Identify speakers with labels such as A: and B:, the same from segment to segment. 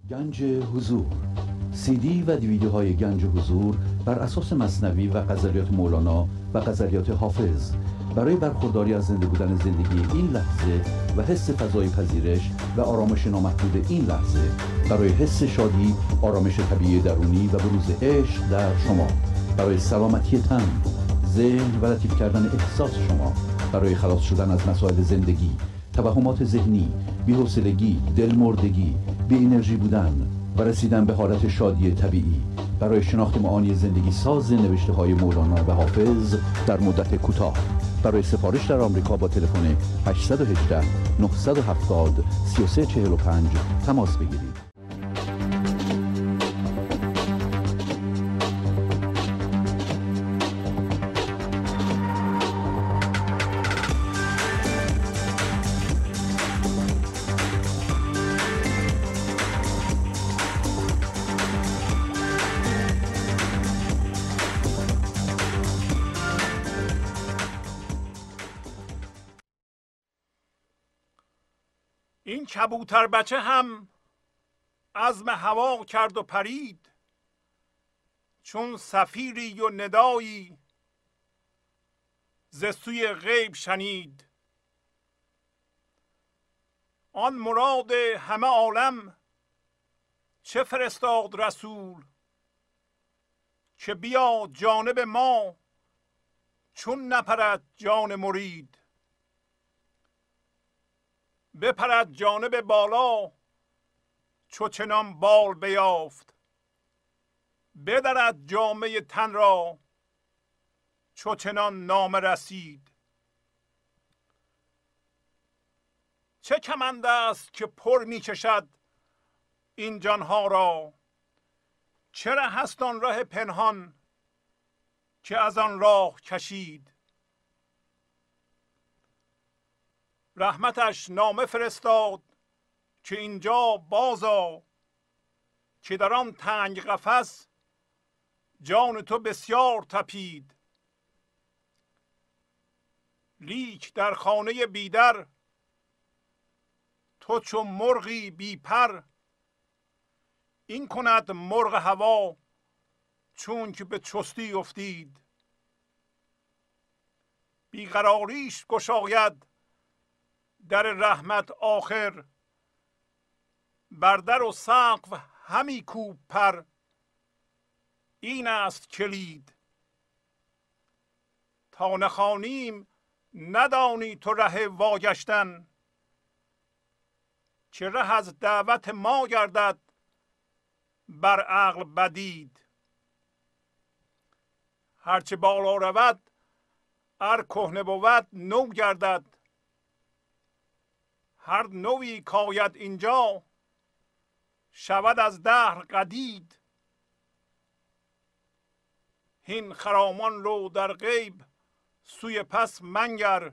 A: گنج حضور، سی دی و دیویدیوهای گنج حضور بر اساس مثنوی و غزلیات مولانا و غزلیات حافظ برای برخورداری از زنده بودن زندگی این لحظه و حس فضای پذیرش و آرامش نامحدود این لحظه، برای حس شادی، آرامش طبیعی درونی و بروز عشق در شما، برای سلامتی تن، ذهن و لطیف کردن احساس شما، برای خلاص شدن از مسائل زندگی، توهمات ذهنی، بی‌حوصلگی، دلمردگی، بی انرژی بودن و رسیدن به حالت شادی طبیعی، برای شناخت معانی زندگی ساز نوشته‌های مولانا و حافظ در مدت کوتاه. برای سفارش در آمریکا با تلفن 818 970 3345 تماس بگیرید.
B: این کبوتر بچه هم عزم هوا کرد و پرید، چون صفیری و ندایی ز سوی غیب شنید. آن مراد همه عالم چه فرستاد رسول، که بیا جانب ما چون نپرد جان مرید. بپرد جانب بالا چو چنان بال بیافت، بدرد جامه تن را چو چنان نامه رسید. چه کمند است که پر می کشد این جانها را، چه ره هست آن ره پنهان که از آن راه کشید. رحمتش نامه فرستاد که اینجا بازآ، که در آن تنگ قفس جان تو بسیار تپید. لیک در خانه بیدر تو چو مرغی بی پر، این کند مرغ هوا چون که به چستی افتید. بیقراریش گشاید در رحمت آخر، بر در و سقف همی کوب پر، این است کلید. تا نخوانیم ندانی تو ره واگشتن، که ره از دعوت ما گردد بر عقل بدید. هرچه بالا رود هر کهنه بود نو گردد، هر نوی کاید اینجا شود از دهر قدید. هین خرامان رو در غیب سوی پس منگر،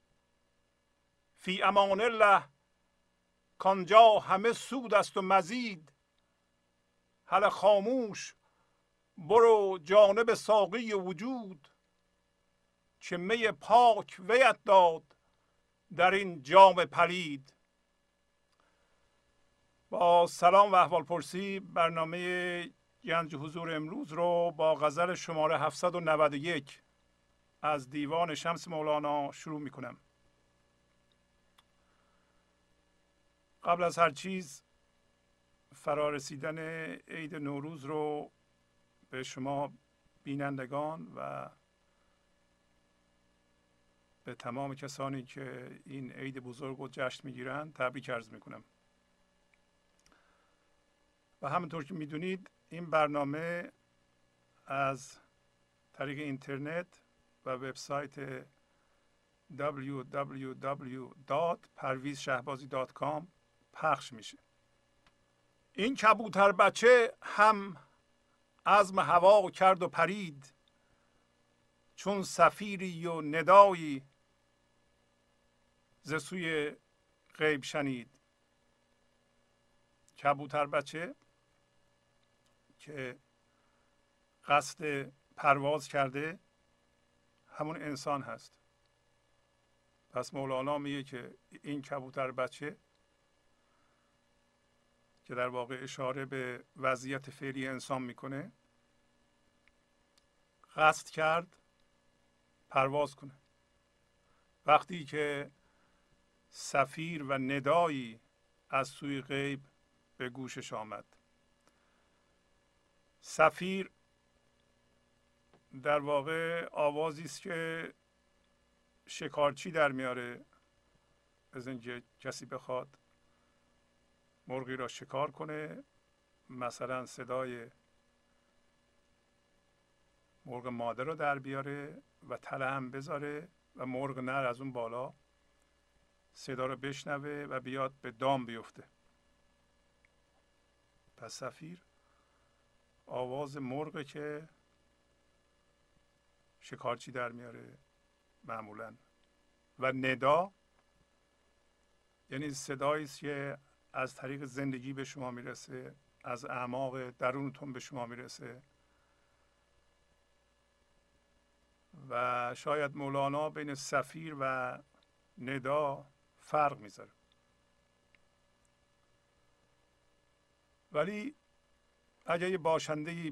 B: فی امان الله کانجا همه سود است و مزید. هله خاموش برو جانب ساقی وجود، که می پاک ویت داد در این جام پلید. با سلام و احوال پرسی برنامه گنج حضور امروز رو با غزل شماره 791 از دیوان شمس مولانا شروع می کنم. قبل از هر چیز فرارسیدن عید نوروز رو به شما بینندگان و به تمام کسانی که این عید بزرگ رو جشن میگیرند تبریک عرض میکنم. و همونطور که میدونید این برنامه از طریق اینترنت و وبسایت www.parvizshahbazi.com پخش میشه. این کبوتر بچه هم عزم هوا کرد و پرید، چون صفیری و ندایی ز سوی غیب شنید. کبوتر بچه که قصد پرواز کرده همون انسان هست. پس مولانا میگه که این کبوتر بچه که در واقع اشاره به وضعیت فعلی انسان میکنه، قصد کرد پرواز کنه. وقتی که صفیر و ندایی از سوی غیب به گوشش آمد. صفیر در واقع آوازی است که شکارچی در میاره از اینکه کسی بخواد مرغی را شکار کنه، مثلا صدای مرغ ماده رو در بیاره و تله هم بذاره و مرغ نر از اون بالا صدا رو بشنوه و بیاد به دام بیفته. پس صفیر آواز مرغ که شکارچی در میاره معمولا. و ندا یعنی صدایی است که از طریق زندگی به شما میرسه، از اعماق درونتون به شما میرسه. و شاید مولانا بین صفیر و ندا فرق میذاره. ولی اگه یه باشنده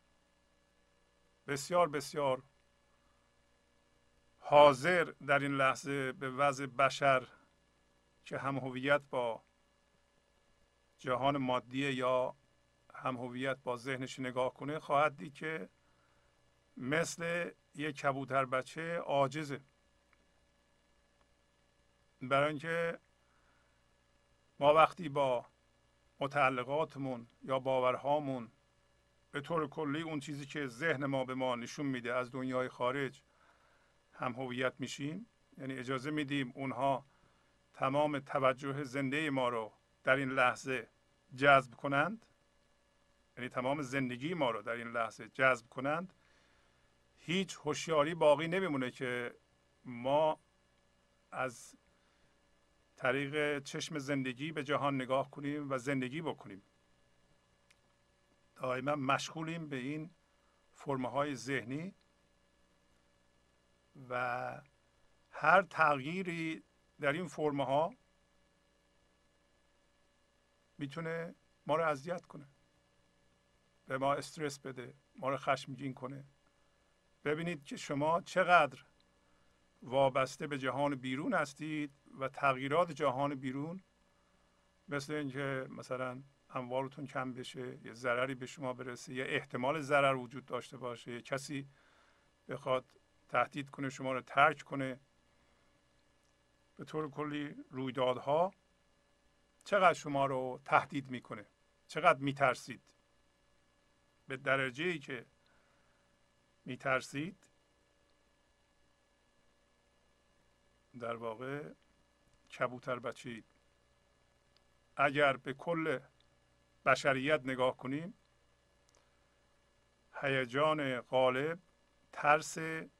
B: بسیار بسیار حاضر در این لحظه به وضع بشر که هم هویت با جهان مادیه یا هم هویت با ذهنش نگاه کنه، خواهد دید که مثل یک کبوتر بچه عاجزه. برای اینکه ما وقتی با متعلقاتمون یا باورهامون به طور کلی اون چیزی که ذهن ما به ما نشون میده از دنیای خارج هم هویت میشیم، یعنی اجازه میدیم اونها تمام توجه زنده ما رو در این لحظه جذب کنند، یعنی تمام زندگی ما رو در این لحظه جذب کنند، هیچ هوشیاری باقی نمیمونه که ما از طریق چشم زندگی به جهان نگاه کنیم و زندگی بکنیم. دائما مشغولیم به این فرم‌های ذهنی و هر تغییری در این فرم‌ها میتونه ما رو اذیت کنه، به ما استرس بده، ما رو خشمگین کنه. ببینید که شما چقدر وابسته به جهان بیرون هستید و تغییرات جهان بیرون مثل اینکه مثلا اموالتون کم بشه، یه ضرری به شما برسه، یا احتمال ضرر وجود داشته باشه، یه کسی بخواد تهدید کنه شما رو ترک کنه، به طور کلی رویدادها چقدر شما رو تهدید میکنه، چقدر میترسید. به درجه‌ای که میترسید در واقع کبوتر بچه‌اید. اگر به کل بشریت نگاه کنیم، هیجان غالب ترس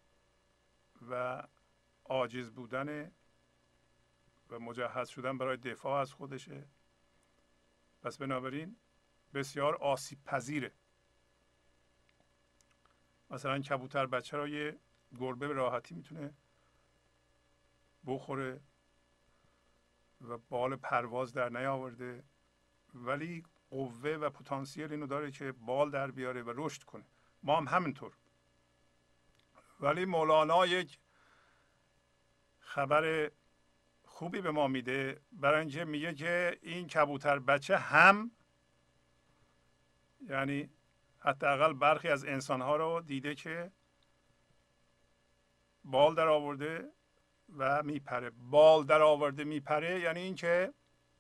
B: و عاجز بودن و مجهز شدن برای دفاع از خودشه. پس بنابراین بسیار آسیب پذیره. مثلا کبوتر بچه را یه گربه به راحتی میتونه بخوره و بال پرواز در نیاورده، ولی قوه و پتانسیل اینو داره که بال در بیاره و رشد کنه. ما هم همینطور. ولی مولانا یک خبر خوبی به ما میده، برای اینکه میگه که این کبوتر بچه هم، یعنی حداقل برخی از انسانها رو دیده که بال در آورده و میپره. بال در آورده میپره یعنی اینکه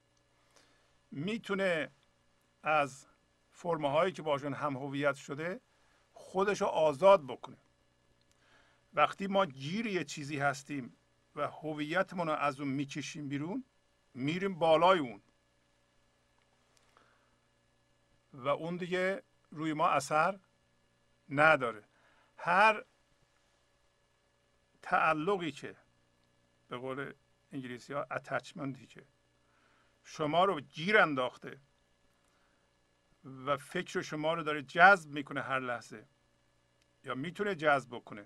B: میتونه از فرم‌هایی که باشون هم هویت شده خودشو آزاد بکنه. وقتی ما گیر یه چیزی هستیم و هویتمون رو از اون میکشیم بیرون، میریم بالای اون و اون دیگه روی ما اثر نداره. هر تعلقی که به قول انگلیسی ها اتچمنتی که شما رو گیر انداخته و فکر شما رو داره جذب میکنه هر لحظه یا میتونه جذب بکنه،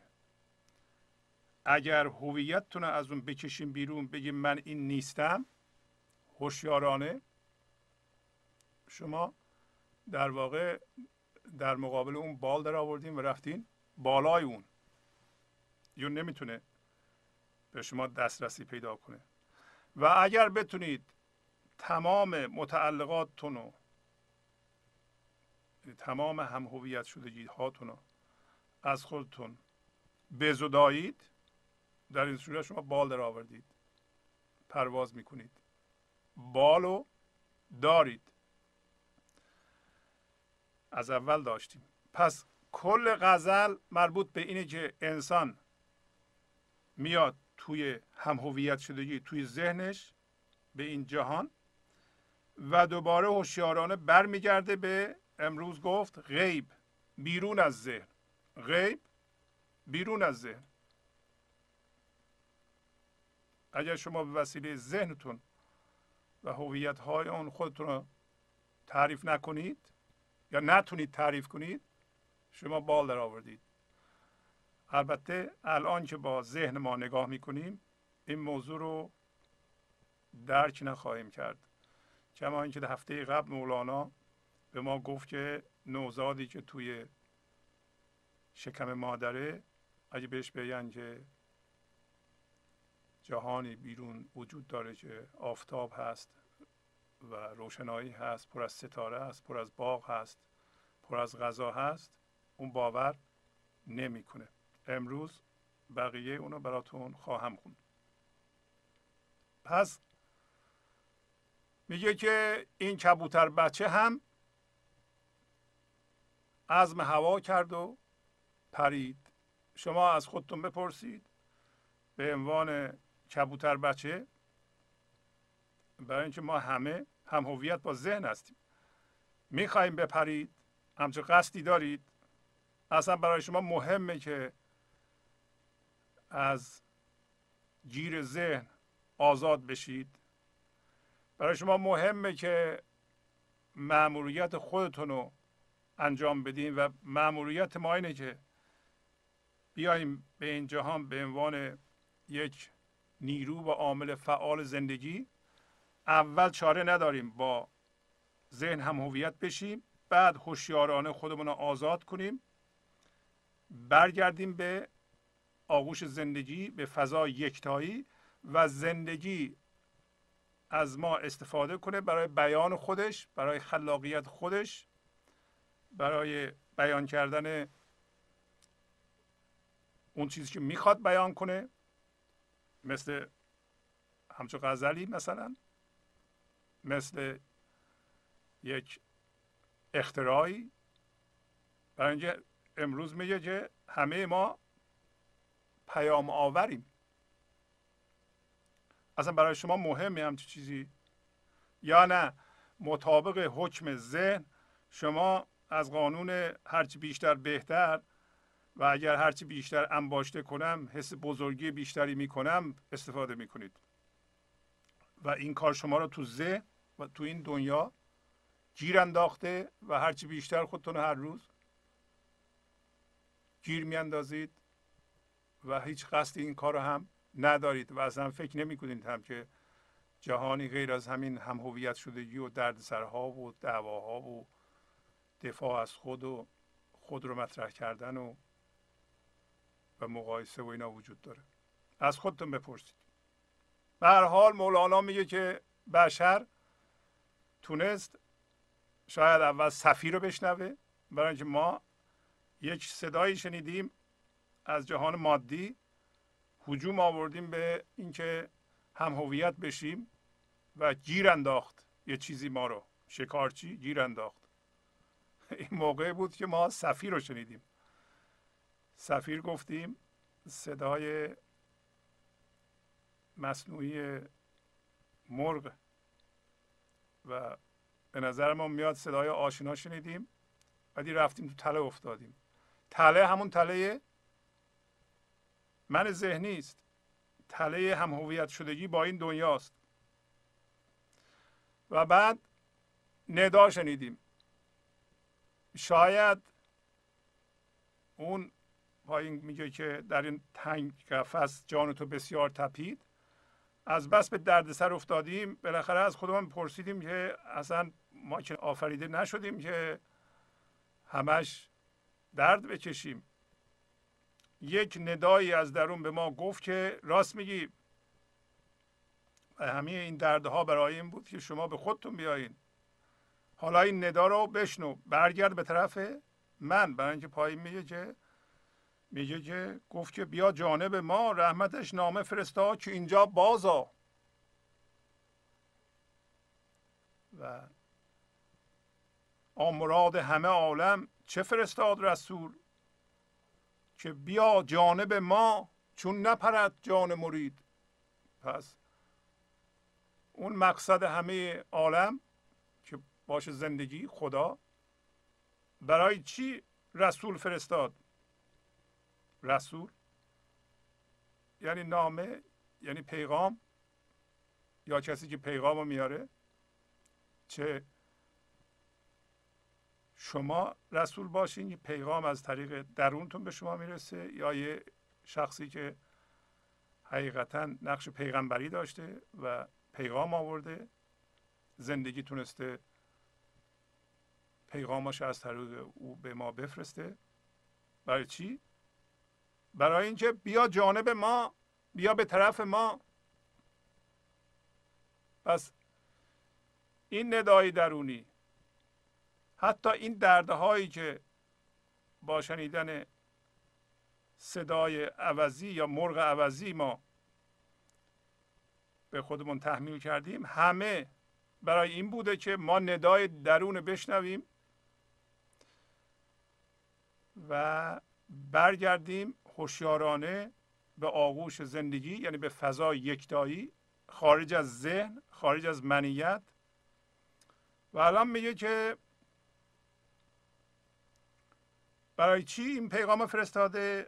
B: اگر هویتتون رو از اون بکشین بیرون، بگیم من این نیستم، هوشیارانه شما در واقع در مقابل اون بال در آوردین و رفتین بالای اون، یا نمیتونه به شما دسترسی پیدا کنه. و اگر بتونید تمام متعلقاتتون رو، تمام هم هویت شدگی هاتون رو از خودتون بزدایید، در این صورت شما بال در آوردید، پرواز میکنید، بالو دارید، از اول داشتیم. پس کل غزل مربوط به اینه که انسان میاد توی هم هویت شدگی، توی ذهنش به این جهان و دوباره هوشیارانه برمیگرده به، امروز گفت غیب، بیرون از ذهن. غیب بیرون از ذهن. اگر شما به وسیله ذهنتون و هویت های اون خودتون رو تعریف نکنید یا نتونید تعریف کنید، شما بال در آوردید. البته الان که با ذهن ما نگاه میکنیم این موضوع رو درک نخواهیم کرد، کما اینکه در هفته قبل مولانا به ما گفت که نوزادی که توی شکم مادره، اگه بهش بگن که جهانی بیرون وجود داره که آفتاب هست و روشنایی هست، پر از ستاره هست، پر از باغ هست، پر از غذا هست، اون باور نمیکنه. امروز بقیه اونو براتون خواهم خوند. پس میگه که این کبوتر بچه هم عزم هوا کرد و پرید. شما از خودتون بپرسید به عنوان کبوتر بچه، برای اینکه ما همه هم هویت با ذهن هستیم، میخوایم بپرید؟ همچه قصدی دارید؟ اصلا برای شما مهمه که از گیر ذهن آزاد بشید؟ برای شما مهمه که مأموریت خودتون رو انجام بدین و مأموریت ما اینه که بیاییم به این جهان به عنوان یک نیرو و عامل فعال زندگی. اول چاره نداریم با ذهن هم هویت بشیم، بعد هوشیارانه خودمون رو آزاد کنیم، برگردیم به آغوش زندگی، به فضای یکتایی و زندگی از ما استفاده کنه برای بیان خودش، برای خلاقیت خودش، برای بیان کردن اون چیزی که میخواد بیان کنه، مثل همچون غزلی، مثلا مثل یک اختراعی. برای اینکه امروز میگه که همه ما پیام آوریم. اصلا برای شما مهمه همچین چیزی یا نه؟ مطابق حکم ذهن شما از قانون هرچی بیشتر بهتر و اگر هرچی بیشتر انباشته کنم حس بزرگی بیشتری میکنم استفاده میکنید و این کار شما رو تو ذهن و تو این دنیا گیر انداخته و هرچی بیشتر خودتون هر روز گیر میاندازید و هیچ قصد این کار رو هم ندارید و اصلا فکر نمی کنید هم که جهانی غیر از همین هم هویت شدگی و دردسرها و دعواها و دفاع از خود و خود رو مطرح کردن و مقایسه و اینا وجود داره. از خودتون بپرسید. به هر حال مولانا میگه که بشر تونست شاید اول صفی رو بشنوه، برای اینکه ما یک صدایی شنیدیم از جهان مادی، هجوم آوردیم به اینکه هم هویت بشیم و گیر انداخت یه چیزی ما رو، شکارچی گیر انداخت. این موقع بود که ما صفیر رو شنیدیم. صفیر گفتیم صدای مصنوعی مرغ و به نظر ما میاد صدای آشنا شنیدیم، بعدی رفتیم تو تله افتادیم. تله همون تله من ذهنی است، تله هم هویت شدگی با این دنیاست. و بعد ندا شنیدیم. شاید اون پایین میگه که در این تنگ قفس جان تو بسیار تپید، از بس به دردسر افتادیم بالاخره از خودمون پرسیدیم که اصلا ما که آفریده نشدیم که همش درد بکشیم. یک ندایی از درون به ما گفت که راست میگی و همه این دردها برای این بود که شما به خودتون بیایین. حالا این ندا رو بشنو، برگرد به طرف من. برای اینکه پایین میگه که گفت که بیا جانب ما، رحمتش نامه فرستاد که اینجا بازا. و مراد همه عالم چه فرستاد رسول که بیا جانب ما چون نپرد جان مرید. پس اون مقصد همه عالم که باشه زندگی خدا، برای چی رسول فرستاد؟ رسول یعنی نامه، یعنی پیغام، یا کسی که پیغام رو میاره. چه شما رسول باشین که پیغام از طریق درونتون به شما میرسه، یا یه شخصی که حقیقتا نقش پیغمبری داشته و پیغام آورده، زندگی تونسته پیغامش از طریق او به ما بفرسته. برای چی؟ برای اینکه بیا جانب ما، بیا به طرف ما. پس این ندای درونی، حتی این دردهایی که با شنیدن صدای عوضی یا مرغ عوضی ما به خودمون تحمیل کردیم، همه برای این بوده که ما ندای درون بشنویم و برگردیم هوشیارانه به آغوش زندگی، یعنی به فضای یکتایی، خارج از ذهن، خارج از منیت. و الان میگه که برای چی این پیغام فرستاده،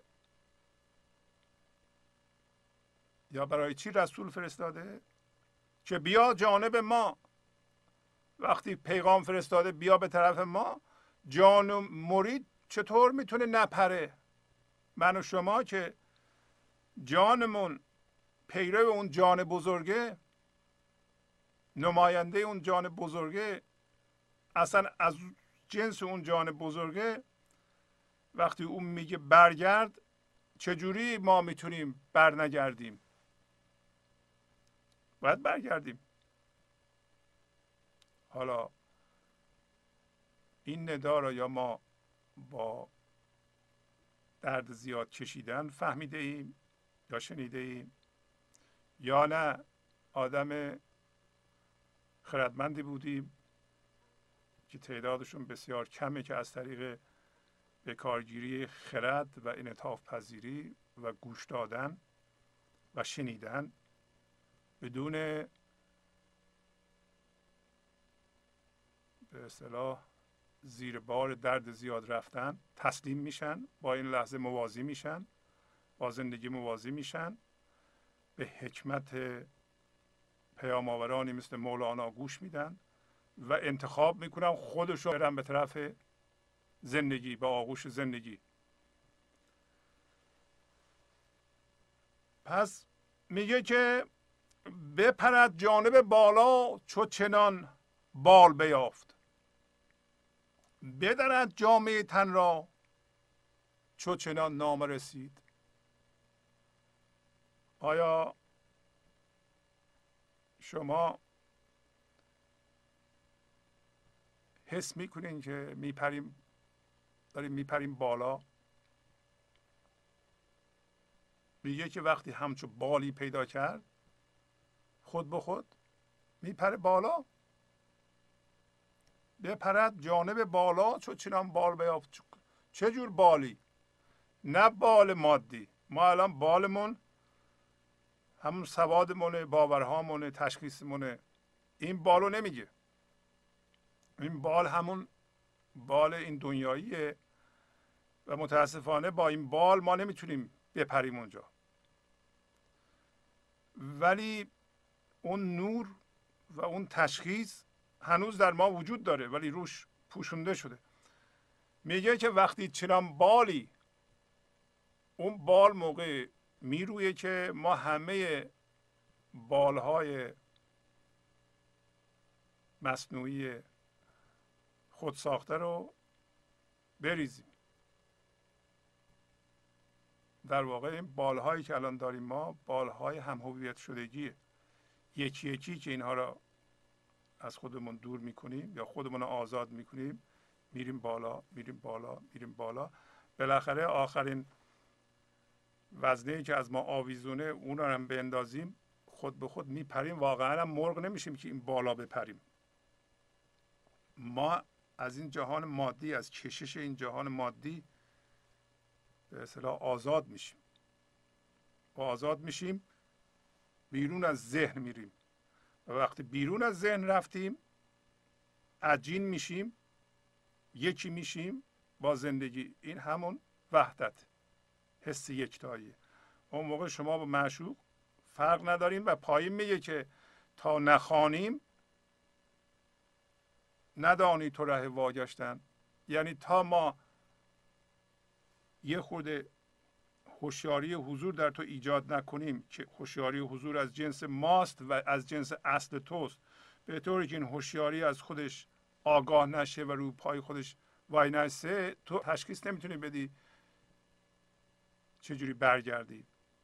B: یا برای چی رسول فرستاده؟ که بیا جانب ما. وقتی پیغام فرستاده بیا به طرف ما، جان و مرید چطور میتونه نپره؟ من و شما که جانمون پیرو اون جان بزرگه، نماینده اون جان بزرگه، اصلا از جنس اون جان بزرگه، وقتی اون میگه برگرد، چجوری ما میتونیم برنگردیم؟ باید برگردیم. حالا این ندا را یا ما با درد زیاد کشیدن فهمیده ایم یا شنیده ایم، یا نه آدم خردمندی بودیم که تعدادشون بسیار کمه که از طریق به کارگیری خرد و انعطاف پذیری و گوش دادن و شنیدن بدون به اصطلاح زیر بار درد زیاد رفتن تسلیم میشن، با این لحظه موازی میشن، با زندگی موازی میشن، به حکمت پیام آورانی مثل مولانا گوش میدن و انتخاب میکنن خودشون برن به طرف زندگی، به آغوش زندگی. پس میگه که بپرد جانب بالا چو چنان بال بیافت، بدرد جامعه تن را چو چنان نامه رسید. آیا شما حس میکنین که میپریم، داریم میپریم بالا؟ میگه که وقتی همچو بالی پیدا کرد، خود به خود میپره بالا. بپرد جانب بالا چو چنان بال بیافت. چه جور بالی؟ نه بال مادی. ما الان بالمون همون سوادمونه، باورهامونه، تشخیصمونه. این بالو نمیگه. این بال همون بال این دنیاییه و متاسفانه با این بال ما نمیتونیم بپریم اونجا. ولی اون نور و اون تشخیص هنوز در ما وجود داره، ولی روش پوشونده شده. میگه که وقتی چنان بالی، اون بال موقع میرویه که ما همه بالهای مصنوعی خود ساخته رو بریزیم. در واقع این بالهایی که الان داریم ما بالهای هم هویت شدگیه. یکی یکی که اینها را از خودمون دور میکنیم یا خودمون رو آزاد میکنیم، میریم بالا میریم بالا میریم بالا. بالاخره آخرین وزنه‌ای که از ما آویزونه اون رو هم بندازیم، خود به خود میپریم. واقعا هم مرغ نمیشیم که این بالا بپریم. ما از این جهان مادی، از کشش این جهان مادی به اصطلاح آزاد میشیم. آزاد میشیم، بیرون از ذهن میریم و وقتی بیرون از ذهن رفتیم عجین میشیم، یکی میشیم با زندگی. این همون وحدت، حس یکتایی. اون موقع شما با معشوق فرق نداریم و پایین میگه که تا نخوانیم ندانی تو ره واگشتن. یعنی تا ما یه خورده هوشیاری حضور در تو ایجاد نکنیم که هوشیاری حضور از جنس ماست و از جنس اصل توست، به طوری که این هوشیاری از خودش آگاه نشه و رو پای خودش وای نسته، تو تشخیص نمیتونی بدی چجوری برگردی.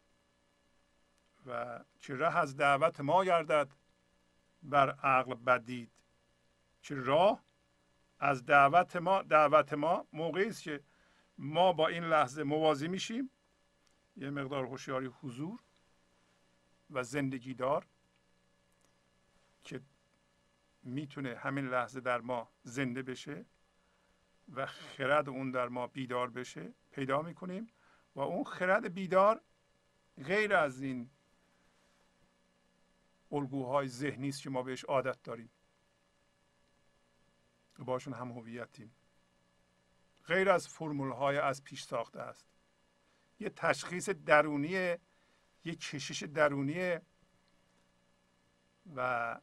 B: و چه ره از دعوت ما گردد بر عقل بدید. چه راه از دعوت ما موقعی است که ما با این لحظه موازی میشیم، یه مقدار هوشیاری حضور و زندگی دار که میتونه همین لحظه در ما زنده بشه و خرد اون در ما بیدار بشه پیدا میکنیم. و اون خرد بیدار غیر از این الگوهای ذهنی است که ما بهش عادت داریم، باشون هم هویتیم، غیر از فرمول های از پیش ساخته است. یه تشخیص درونیه، یه کشش درونیه و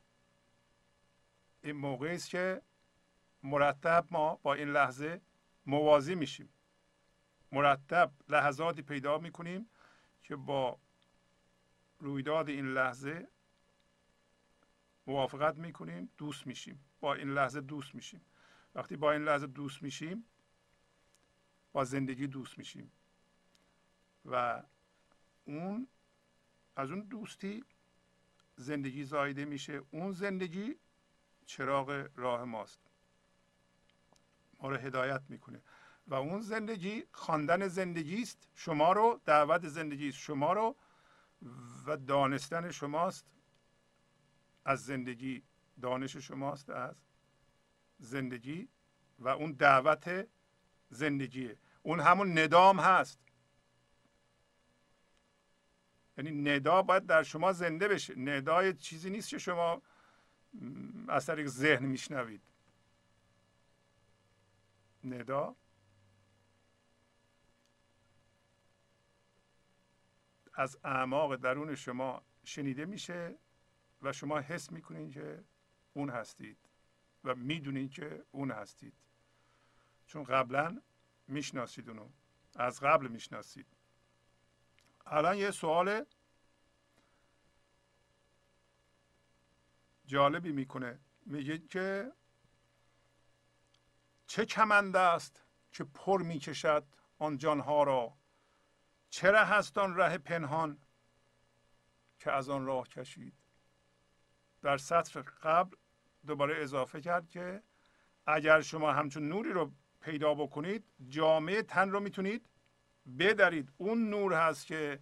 B: این موقعی است که مرتب ما با این لحظه موازی میشیم. مرتب لحظاتی پیدا میکنیم که با رویداد این لحظه موافقت میکنیم، دوست میشیم، با این لحظه دوست میشیم. وقتی با این لحظه دوست میشیم با زندگی دوست میشیم و اون از اون دوستی زندگی زایده میشه. اون زندگی چراغ راه ماست، ما رو هدایت میکنه و اون زندگی خواندن زندگی است شما رو، دعوت زندگی است شما رو و دانستن شماست از زندگی، دانش شماست از زندگی و اون دعوت زندگیه. اون همون ندام هست، یعنی ندا باید در شما زنده بشه. ندای چیزی نیست که شما از طریق ذهن میشنوید. ندا از اعماق درون شما شنیده میشه و شما حس میکنید که اون هستید و میدونید که اون هستید، چون قبلا میشناسید، اونو از قبل میشناسید. الان یه سوال جالبی میکنه، میگه که چه کمند است که پر میکشد آن جانها را، چرا هست آن ره پنهان که از آن راه کشید. در سطر قبل دوباره اضافه کرد که اگر شما همچون نوری رو پیدا بکنید، جامعه تن رو میتونید بدرید. اون نور هست که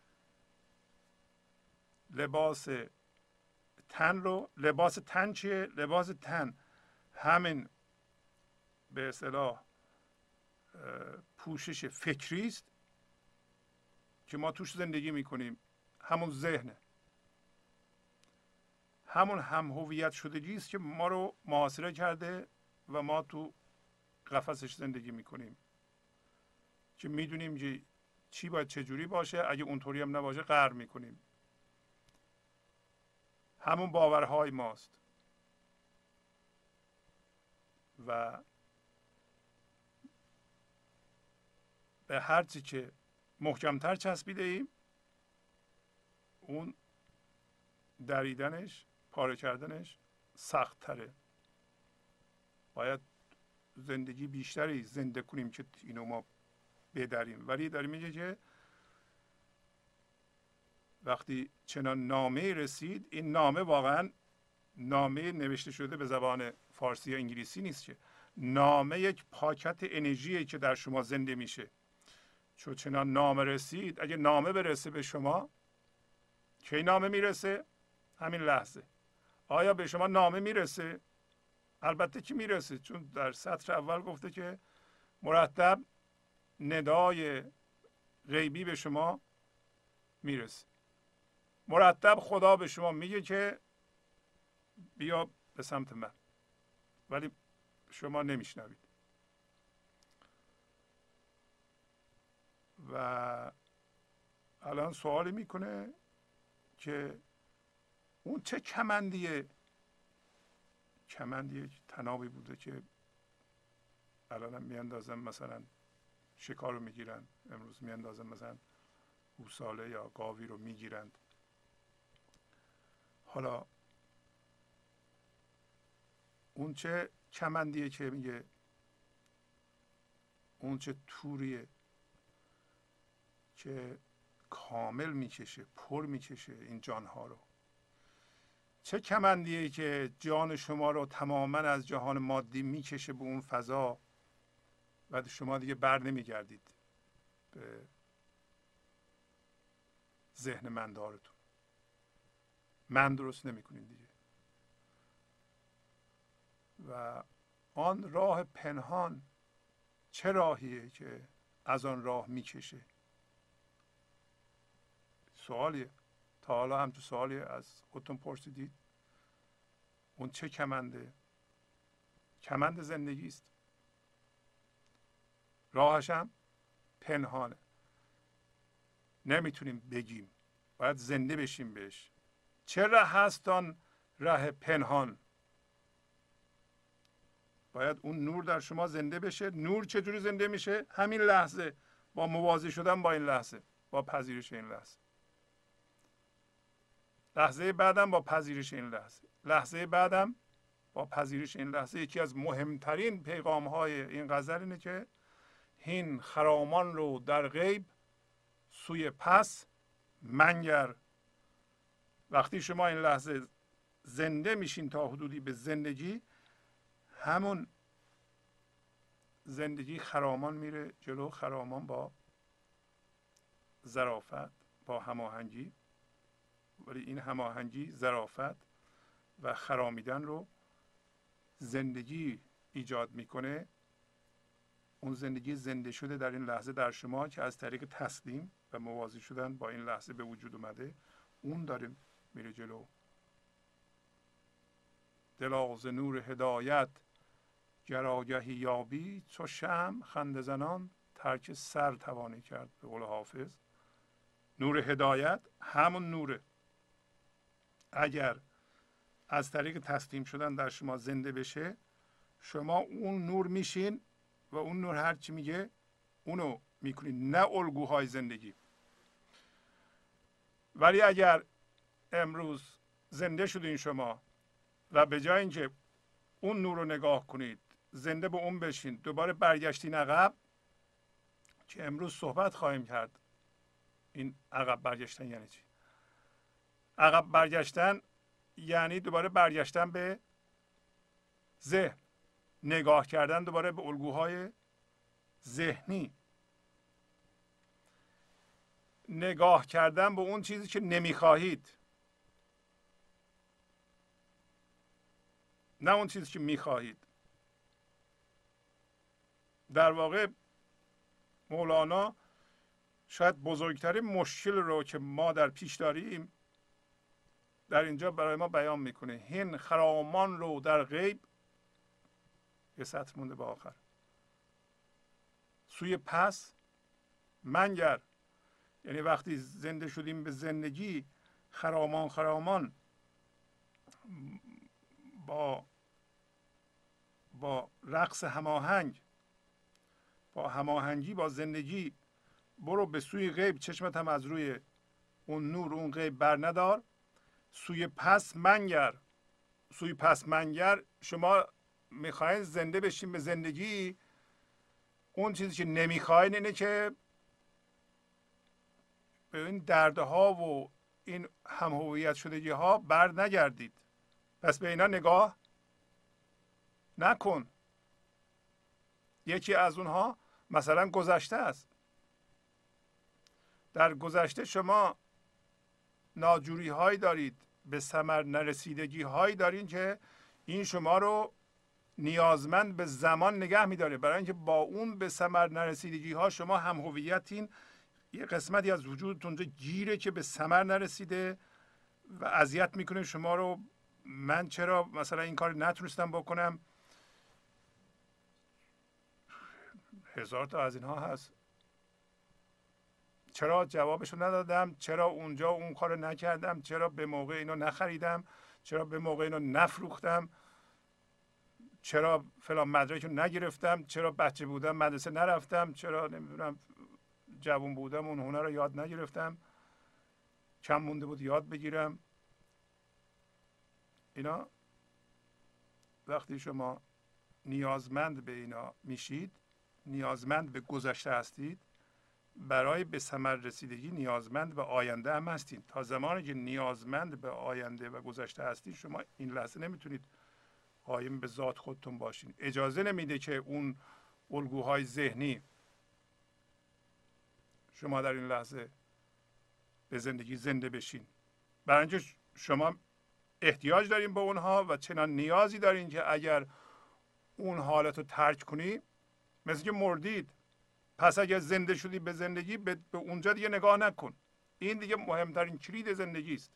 B: لباس تن رو، لباس تن چیه؟ لباس تن همین به اصطلاح پوشش فکری است که ما توش زندگی میکنیم، همون ذهنه، همون هم هویت شدگی است که ما رو محاصره کرده و ما تو قفسش زندگی میکنیم که میدونیم که چی باید چجوری باشه، اگه اونطوری هم نباشه غر میکنیم. همون باورهای ماست و به هر چی که محکمتر چسبیده ایم اون دریدنش، پاره کردنش سخت تره. باید زندگی بیشتری زنده کنیم که اینو ما بداریم. ولی داره میگه که وقتی چنان نامه رسید، این نامه واقعا نامه نوشته شده به زبان فارسی یا انگلیسی نیست، که نامه یک پاکت انرژیه که در شما زنده میشه. چون چنان نامه رسید، اگه نامه برسه به شما، کی نامه میرسه؟ همین لحظه. آیا به شما نامه میرسه؟ البته که میرسه، چون در سطر اول گفته که مرتب ندای غیبی به شما میرسه. مرتب خدا به شما میگه که بیا به سمت من، ولی شما نمیشنوید. و الان سوالی میکنه که اون چه کمندیه تنابی بوده که الان هم میاندازن مثلا شکار رو میگیرن، امروز میاندازن مثلا گوساله یا گاوی رو میگیرند. حالا اون چه کمندیه که میگه، اون چه توریه که کامل میکشه، پر میکشه این جانها رو. چه کمندیه که جان شما رو تماما از جهان مادی میکشه به اون فضا و شما دیگه بر نمیگردید به ذهن مندارتون، من درست نمیکنید دیگه. و آن راه پنهان چه راهیه که از آن راه میکشه؟ سوالیه. تا حالا هم تو سوالی از خودتون پرسیدید؟ اون چه کمنده؟ کمند زندگی است. راهش هم پنهانه، نمیتونیم بگیم، باید زنده بشیم بهش. چه راه هست آن راه پنهان؟ باید اون نور در شما زنده بشه. نور چجوری زنده میشه؟ همین لحظه، با موازی شدن با این لحظه، با پذیرش این لحظه. لحظه بعدم با پذیرش این لحظه، لحظه بعدم با پذیرش این لحظه. یکی از مهمترین پیغام های این غزل اینه که هین خرامان رو در غیب سوی پس منگر. وقتی شما این لحظه زنده میشین تا حدودی به زندگی، همون زندگی خرامان میره جلو. خرامان با ظرافت، با هماهنگی، ولی این هماهنگی ظرافت و خرامیدن رو زندگی ایجاد میکنه. اون زندگی زنده شده در این لحظه در شما که از طریق تسلیم و موازی شدن با این لحظه به وجود اومده، اون داره میره جلو. دلا ز نور هدایت گر آگهی یابی، چو شمع خنده زنان ترک سر توانی کرد. به قول حافظ، نور هدایت همون نوره. اگر از طریق تسلیم شدن در شما زنده بشه، شما اون نور میشین و اون نور هر چی میگه اونو میکنین، نه الگوهای زندگی. ولی اگر امروز زنده شدین شما و به جای اینکه اون نور رو نگاه کنید، زنده به اون بشین، دوباره برگشتین عقب، که امروز صحبت خواهیم کرد این عقب برگشتن یعنی چی. عقب برگشتن یعنی دوباره برگشتن به ذهن، نگاه کردن دوباره به الگوهای ذهنی، نگاه کردن به اون چیزی که نمیخواهید، نه اون چیزی که میخواهید. در واقع مولانا شاید بزرگترین مشکل رو که ما در پیش داریم در اینجا برای ما بیان میکنه. هین خرامان رو در غیب، یه سطر مونده به آخر، سوی پس منگر. یعنی وقتی زنده شدیم به زندگی، خرامان با رقص هماهنگ، با هماهنگی با زندگی برو به سوی غیب، چشمت هم از روی اون نور اون غیب بر ندار. سوی پس منگر. سوی پس منگر، شما میخواین زنده بشین به زندگی، اون چیزی که نمیخواین اینه که به این دردها و این هم هویت شدگی ها بر نگردید. پس به اینا نگاه نکن. یکی از اونها مثلا گذشته است. در گذشته شما ناجوری هایی دارید، به ثمر نرسیدگی هایی دارید که این شما رو نیازمند به زمان نگه میداره، برای اینکه با اون به ثمر نرسیدگی ها شما هم هویتین. یه قسمتی از وجودتون گیره که به ثمر نرسیده و اذیت میکنه شما رو. من چرا مثلا این کار نتونستم بکنم؟ هزار تا از اینها هست. چرا جوابشو ندادم؟ چرا اونجا اون کارو نکردم؟ چرا به موقع اینو نخریدم؟ چرا به موقع اینو نفروختم؟ چرا فلان مدرک رو نگرفتم؟ چرا بچه بودم مدرسه نرفتم؟ چرا نمیدونم جوان بودم اون هنر رو یاد نگرفتم؟ کم مونده بود یاد بگیرم. اینا وقتی شما نیازمند به اینا میشید، نیازمند به گذشته هستید، برای به ثمر رسیدگی نیازمند به آینده هم هستید. تا زمانی که نیازمند به آینده و گذشته هستید، شما این لحظه نمیتونید قایم به ذات خودتون باشین. اجازه نمیده که اون الگوهای ذهنی شما در این لحظه به زندگی زنده بشین. برای اینکه شما احتیاج دارین به اونها و چنان نیازی دارین که اگر اون حالت رو ترک کنی مثل که مردید. پس اگر زنده شدی به زندگی، به اونجا دیگه نگاه نکن. این دیگه مهمترین کلید زندگی است.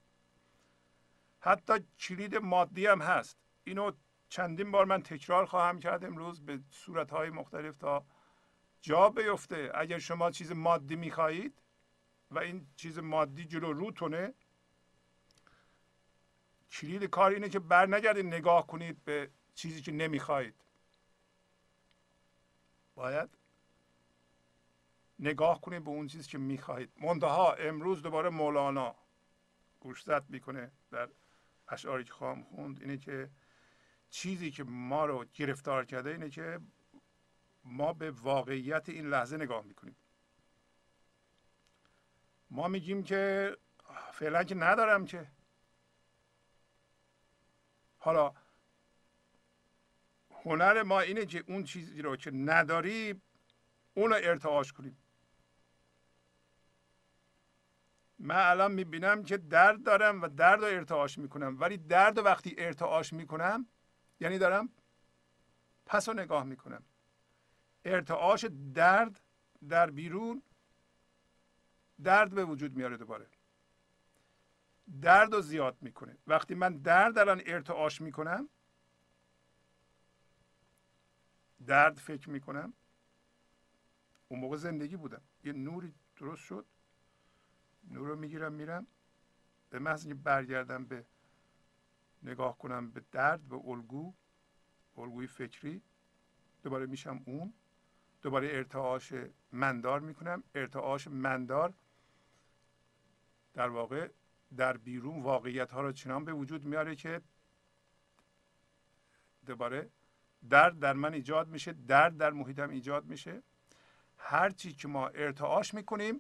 B: حتی کلید مادی هم هست. اینو چندین بار من تکرار خواهم کرد امروز به صورتهای مختلف تا جا بیفته. اگر شما چیز مادی میخواهید و این چیز مادی جلو روتونه، کلید کار اینه که بر نگردید نگاه کنید به چیزی که نمیخواهید. باید نگاه کنید به اون چیزی که میخواهید. منتها امروز دوباره مولانا گوشزد میکنه در اشعاری که خواهم خوند، اینه که چیزی که ما رو گرفتار کرده اینه که ما به واقعیت این لحظه نگاه میکنیم. ما میگیم که فعلا که ندارم که. حالا هنر ما اینه که اون چیزی رو که نداری اون رو ارتعاش کنیم. من الان میبینم که درد دارم و درد رو ارتعاش میکنم، ولی درد رو وقتی ارتعاش میکنم یعنی دارم پس رو نگاه میکنم. ارتعاش درد در بیرون درد به وجود میاره، دوباره درد رو زیاد میکنه. وقتی من درد الان ارتعاش میکنم، درد فکر میکنم، اون موقع زندگی بودم. یه نوری درست شد، نور رو میگیرم میرم، به محض اینکه برگردم به نگاه کنم به درد، به الگوی فکری، دوباره میشم اون، دوباره ارتعاش مندار میکنم. ارتعاش مندار در واقع در بیرون واقعیت ها رو چنان به وجود میاره که دوباره درد در من ایجاد میشه، درد در محیطم ایجاد میشه. هر چی که ما ارتعاش میکنیم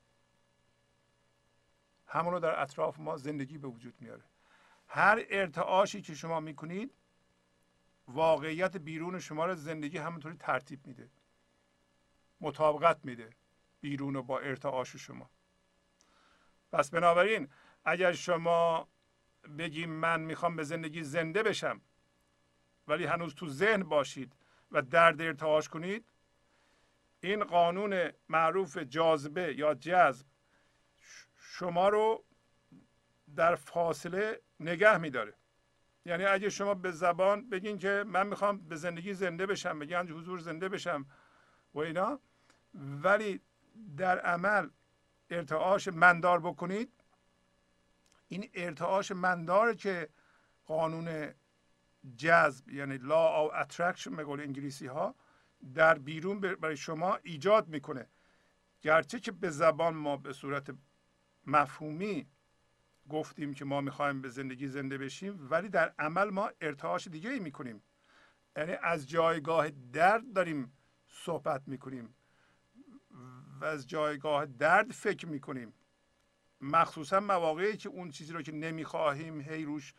B: همونو در اطراف ما زندگی به وجود میاره. هر ارتعاشی که شما میکنید واقعیت بیرون شما رو زندگی همونطوری ترتیب میده، مطابقت میده بیرون رو با ارتعاش شما. پس بنابراین اگر شما بگیم من میخوام به زندگی زنده بشم ولی هنوز تو ذهن باشید و درد ارتعاش کنید، این قانون معروف جاذبه یا جذب شما رو در فاصله نگه میداره. یعنی اگه شما به زبان بگین که من میخوام به زندگی زنده بشم، به گنج حضور زنده بشم و اینا، ولی در عمل ارتعاش مندار بکنید، این ارتعاش مندار که قانون جذب یعنی law of attraction به قول انگلیسی ها در بیرون برای شما ایجاد میکنه. گرچه که به زبان ما به صورت مفهومی گفتیم که ما میخوایم به زندگی زنده بشیم، ولی در عمل ما ارتعاش دیگه ای میکنیم. یعنی از جایگاه درد داریم صحبت میکنیم و از جایگاه درد فکر میکنیم، مخصوصا مواقعی که اون چیزی رو که نمیخواهیم هی روش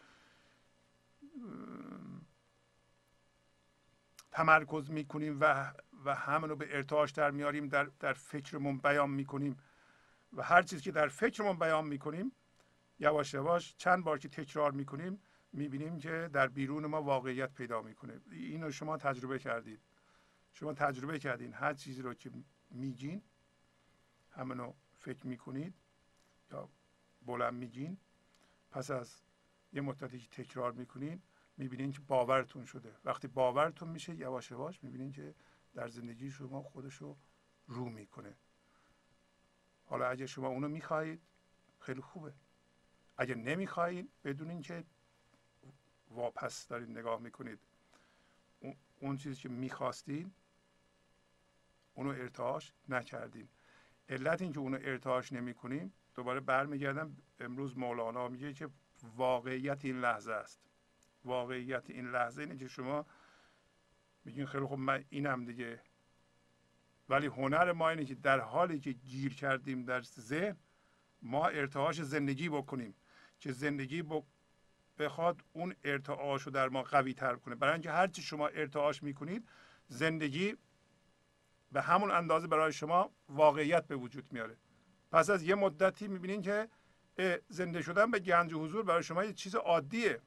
B: تمرکز میکنیم و همون رو به ارتعاش در میاریم، در فکرمون بیان میکنیم و هر چیزی که در فکرمون بیان میکنیم یواش یواش چند بار که تکرار میکنیم میبینیم که در بیرون ما واقعیت پیدا میکنه. اینو شما تجربه کردید، شما تجربه کردین هر چیزی رو که میگین همونو فکر میکنید یا بلند میگین، پس از یه مدتی که تکرار میکنین میبینین که باورتون شده. وقتی باورتون میشه یواش یواش میبینین که در زندگی شما خودشو رو میکنه. حالا اگه شما اونو میخواهید خیلی خوبه، اگه نمیخواهید بدونین که واپس دارید نگاه میکنید، اون چیزی که میخواستین اونو ارتعاش نکردین. علت این که اونو ارتعاش نمیکنیم، دوباره برمیگردم امروز مولانا میگه که واقعیت این لحظه است. واقعیت این لحظه اینه که شما میگین خیلی خب من اینم دیگه، ولی هنر ما اینه که در حالی که گیر کردیم در ذهن ما ارتعاش زندگی بکنیم که زندگی بخواد اون ارتعاش رو در ما قوی تر کنه. برای اینکه هرچی شما ارتعاش میکنید زندگی به همون اندازه برای شما واقعیت به وجود میاره. پس از یه مدتی میبینین که زنده شدن به گنج و حضور برای شما یه چیز عادیه.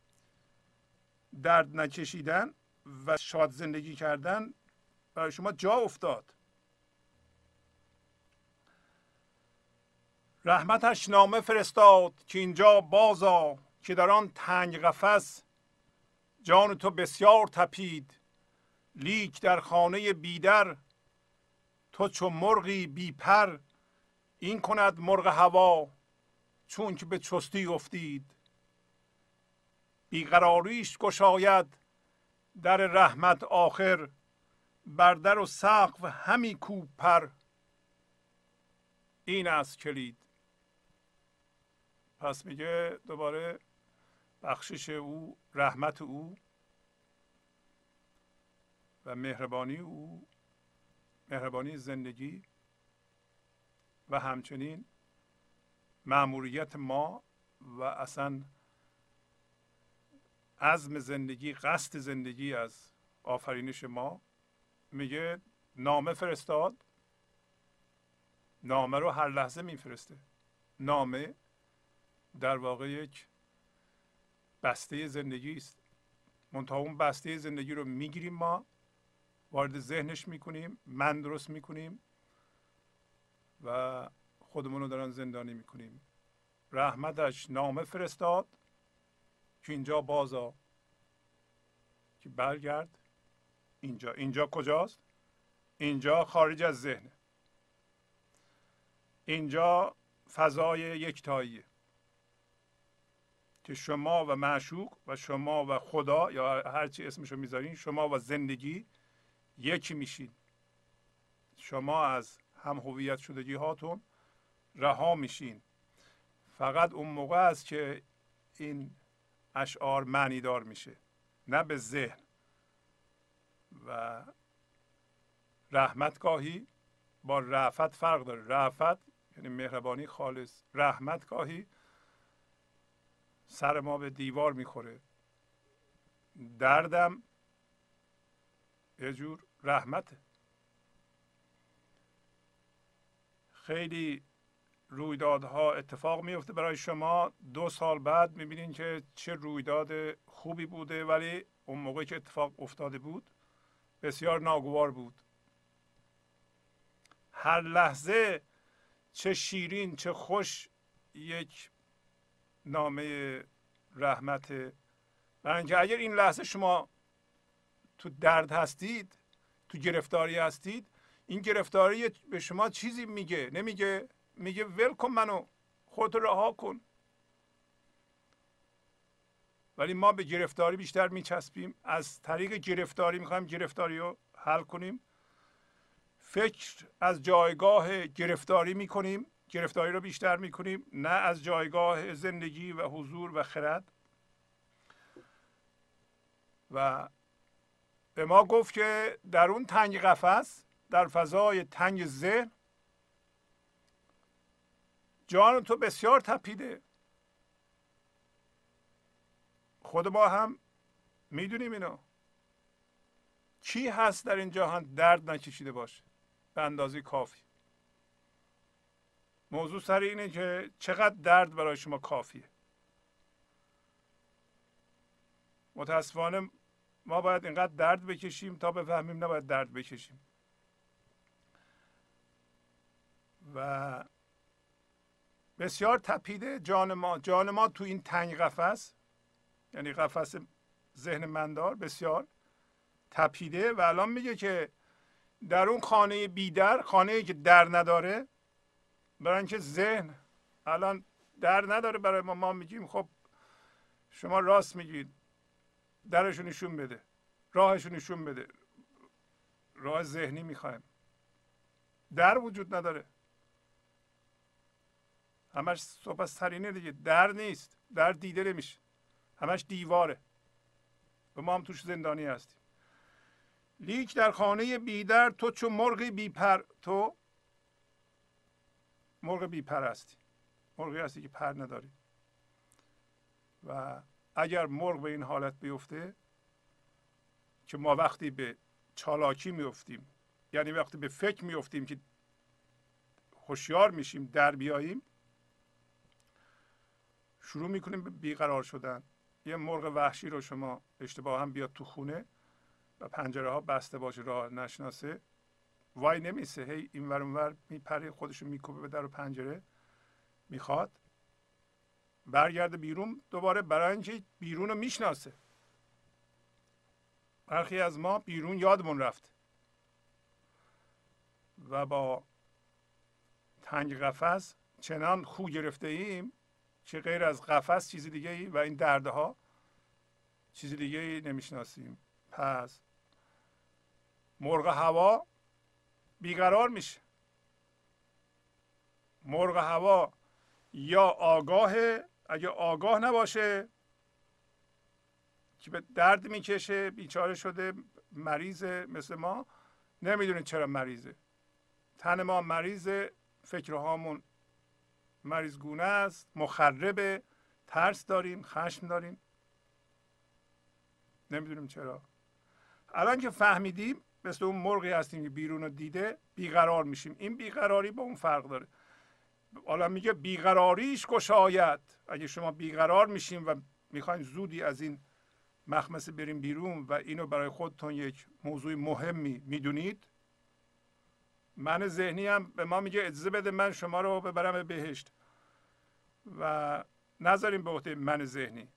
B: درد نکشیدن و شاد زندگی کردن برای شما جا افتاد. رحمتش نامه فرستاد که اینجا بازا، که در آن تنگ قفس جان تو بسیار تپید. لیک در خانه بیدر تو چو مرغی بی پر. این کند مرغ هوا چون که به چستی افتید. بیقراریش گشاید در رحمت آخر. بر در و سقف همی کوب پر. این است کلید. پس میگه دوباره بخشش او، رحمت او و مهربانی او، مهربانی زندگی و همچنین مأموریت ما و اصلا عزم زندگی، قصد زندگی از آفرینش ما. میگه نامه فرستاد. نامه رو هر لحظه میفرسته. نامه در واقع یک بسته زندگی است. منتها اون بسته زندگی رو میگیریم، ما وارد ذهنش میکنیم، من درست میکنیم و خودمون رو دارن زندانی میکنیم. رحمتش نامه فرستاد که اینجا بازا، که برگرد اینجا. اینجا کجاست؟ اینجا خارج از ذهنه. اینجا فضای یکتاییه که شما و معشوق و شما و خدا یا هر چی اسمشو میذارین، شما و زندگی یکی میشین. شما از هم هویت شدگی هاتون رها میشین. فقط اون موقع است که این اشعار معنی دار میشه، نه به ذهن. و رحمت گاهی با رأفت فرق داره. رأفت یعنی مهربانی خالص. رحمت گاهی سر ما به دیوار میخوره. دردم یه جور رحمته. خیلی رویدادها اتفاق میفته برای شما، 2 سال بعد میبینین که چه رویداد خوبی بوده، ولی اون موقع که اتفاق افتاده بود بسیار ناگوار بود. هر لحظه چه شیرین چه خوش یک نامه رحمت. برای اینکه اگر این لحظه شما تو درد هستید، تو گرفتاری هستید، این گرفتاری به شما چیزی میگه؟ نمیگه. میگه ول کن منو، خودتو رها کن. ولی ما به گرفتاری بیشتر میچسبیم. از طریق گرفتاری میخوایم گرفتاری رو حل کنیم. فکر از جایگاه گرفتاری میکنیم، گرفتاری رو بیشتر میکنیم، نه از جایگاه زندگی و حضور و خرد. و به ما گفت که در اون تنگ قفس، در فضای تنگ ذهن، جان تو بسیار تپیده. خود ما هم میدونیم اینو. کی هست در این جهان درد نکشیده باشه به اندازه کافی؟ موضوع سر اینه که چقدر درد برای شما کافیه. متاسفانه ما باید اینقدر درد بکشیم تا بفهمیم نباید درد بکشیم. و بسیار تپیده جان ما. جان ما تو این تنگ قفس، یعنی قفس ذهن مندار، بسیار تپیده. و الان میگه که در اون خانه بیدر، خانه‌ای که در نداره، برای اینکه ذهن الان در نداره برای ما میگیم خب شما راست میگید، درشو نشون بده، راهشو نشون بده. راه ذهنی میخوایم، در وجود نداره. همش صحبت سرینه دیگه، در نیست، در دیده نمیشه، همش دیواره و ما هم توش زندانی هستیم. لیک در خانه بیدر تو چون مرغی بیپر، تو مرغ بیپر هستی، مرغی هستی که پر نداری. و اگر مرغ به این حالت بیفته که ما وقتی به چالاکی میفتیم، یعنی وقتی به فکر میفتیم که هوشیار میشیم در بیاییم، شروع میکنیم به بیقرار شدن. یه مرغ وحشی رو شما اشتباه هم بیاد تو خونه و پنجره ها بسته باشه، راه نشناسه، وای نمیسه، هی این ور اون ور میپره، خودشو میکوبه به در و پنجره، میخواد برگرده بیرون دوباره، برای اینکه بیرون رو میشناسه. برخی از ما بیرون یادمون رفت و با تنگ قفس چنان خو گرفته ایم که غیر از قفس چیز دیگه ای و این دردها چیز دیگه ای نمیشناسیم. پس مرغ هوا بیقرار میشه. مرغ هوا یا آگاهه، اگه آگاه نباشه که به درد میکشه، بیچاره شده، مریضه، مثل ما نمیدونه چرا مریضه. تن ما مریضه، فکرهامون مریضگونه است، مخربه، ترس داریم، خشم داریم، نمیدونیم چرا. الان که فهمیدیم مثل اون مرغی هستیم که بیرون رو دیده، بیقرار میشیم. این بیقراری با اون فرق داره. حالا میگه بیقراریش گشاید. اگه شما بیقرار میشیم و میخواین زودی از این مخمسه بریم بیرون و اینو برای خودتون یک موضوع مهمی میدونید، من ذهنی هم به ما میگه اجازه بده من شما رو ببرم به بهشت و نذاریم به عهده من ذهنی،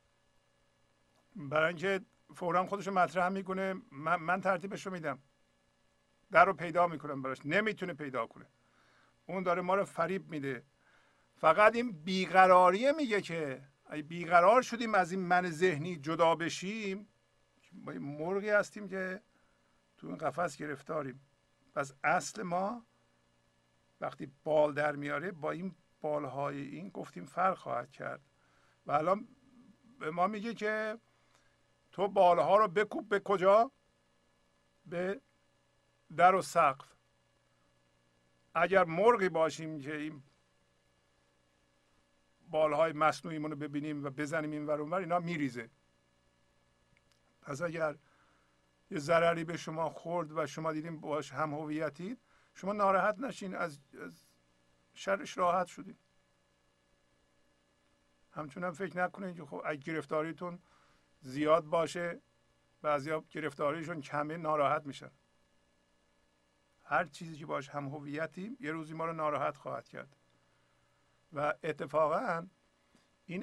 B: برای اینکه فورا خودشو مطرح میکنه. من ترتیبش رو میدم، در رو پیدا میکنم براش، نمیتونه پیدا کنه. اون داره ما رو فریب میده. فقط این بیقراریه میگه که اگه بیقرار شدیم از این من ذهنی جدا بشیم، ما مرغی هستیم که تو این قفس گرفتاریم. پس اصل ما وقتی بال در میاره با این بالهای این گفتیم فرق خواهد کرد. و الان به ما میگه که تو بالها رو بکوب به کجا؟ به در و سقف. اگر مرغی باشیم که این بالهای مصنوعیمون رو ببینیم و بزنیم این ور اون ور، اینا میریزه. پس اگر یه ضرری به شما خورد و شما دیدیم باش هم هویتید، شما ناراحت نشین، از شرش راحت شدید. همچنان فکر نکنید که خب اگه گرفتاریتون زیاد باشه، بعضیا گرفتاریشون کمه ناراحت میشن. هر چیزی که باش هم هویتیم یه روزی ما رو ناراحت خواهد کرد. و اتفاقا این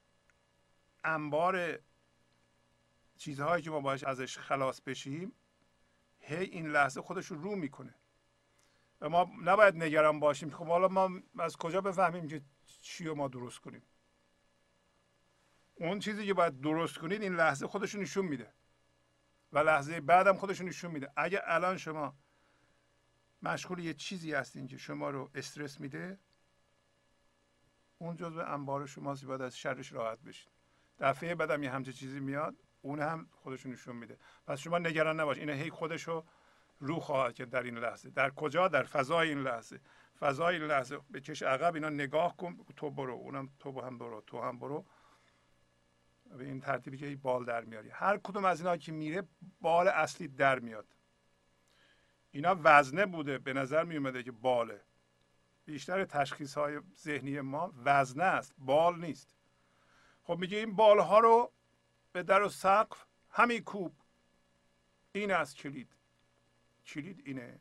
B: انبار چیزهایی که ما باش ازش خلاص بشیم، هی این لحظه خودش رو میکنه و ما نباید نگران باشیم خب حالا ما از کجا بفهمیم که چی رو ما درست کنیم. اون چیزی که باید درست کنید این لحظه خودش رو نشون میده و لحظه بعدم خودش رو نشون میده. اگه الان شما مشغول یه چیزی هستین که شما رو استرس میده، اون جزء انبار شماست، باید از شرش راحت بشین. دفعه بعدم یه همچه چیزی میاد، اون هم خودشو نشون میده. پس شما نگران نباش، این هی خودشو رو خواهد که در این لحظه. در کجا؟ در فضای این لحظه. فضای این لحظه به چش عقب اینا نگاه کن، تو برو، اونم تو هم برو، تو هم برو، به این ترتیبی که بال در میاری. هر کدوم از اینا که میره بال اصلی در میاد. اینا وزنه بوده، به نظر می اومده که باله. بیشتر تشخیص های ذهنی ما وزنه است، بال نیست. خب میگه این بال ها رو به در و سقف همین کوب. این از کلید اینه.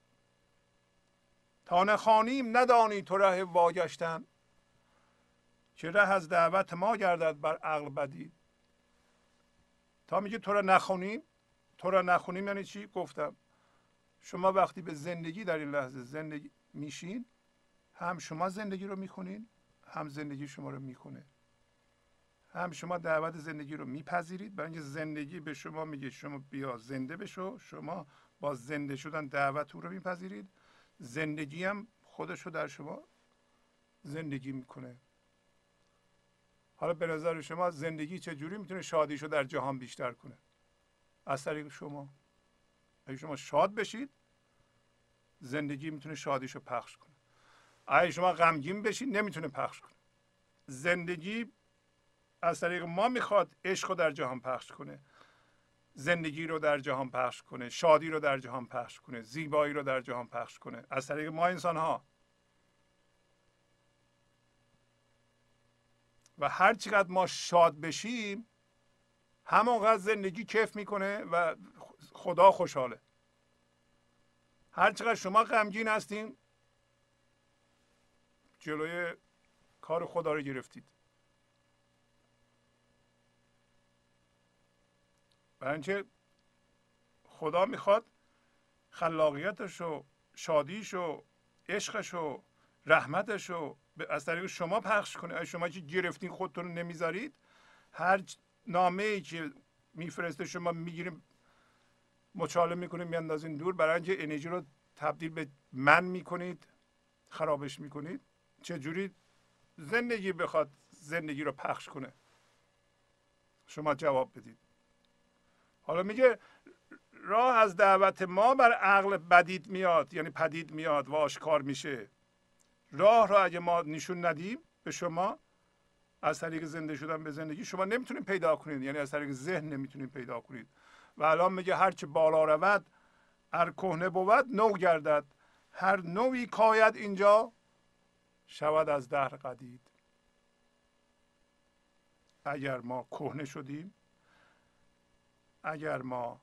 B: تا نخوانیم ندانی تو ره واگشتن، که ره از دعوت ما گردد بر عقل بدید. تا میگه تو را نخونیم یعنی چی؟ گفتم شما وقتی به زندگی در این لحظه زندگی میشین، هم شما زندگی رو میخونین، هم زندگی شما رو میخونه. هم شما دعوت زندگی رو میپذیرید، برای اینکه زندگی به شما میگه شما بیا زنده بشو، شما با زنده شدن دعوت او رو میپذیرید. زندگی هم خودش رو در شما زندگی میکنه. حالا به نظر شما زندگی چجوری میتونه شادیشو در جهان بیشتر کنه؟ از طریق شما. اگه شما شاد بشید، زندگی میتونه شادیشو پخش کنه. اگه شما غمگین بشید، نمیتونه پخش کنه. زندگی از طریق ما میخواد عشق رو در جهان پخش کنه، زندگی رو در جهان پخش کنه، شادی رو در جهان پخش کنه، زیبایی رو در جهان پخش کنه، از طریق ما انسان ها. و هر چقدر ما شاد بشیم، همونقدر زندگی کیف میکنه و خدا خوشحاله. هر چقدر شما غمگین هستین، جلوی کار خدا رو گرفتید. برای اینکه خدا میخواد خلاقیتش و شادیش و عشقش و رحمتش رو از طریق شما پخش کنه. اگه شما که گرفتین خودتون رو نمیذارید، هر نامه ای که میفرسته شما میگیریم مچاله میکنید میاندازین دور، برای اینکه انرژی رو تبدیل به من میکنید، خرابش میکنید. چجوری زندگی بخواد زندگی رو پخش کنه؟ شما جواب بدید. حالا میگه راه از دعوت ما بر عقل بدید میاد، یعنی پدید میاد و آشکار میشه. راه را اگه ما نشون ندیم به شما، از طریق زنده شدن به زندگی شما نمیتونید پیدا کنید، یعنی از طریق ذهن نمیتونید پیدا کنید. و الان میگه هرچه بالا رود هر کهنه بود نو گردد، هر نوی کاید اینجا شود از دهر قدید. اگر ما کهنه شدیم، اگر ما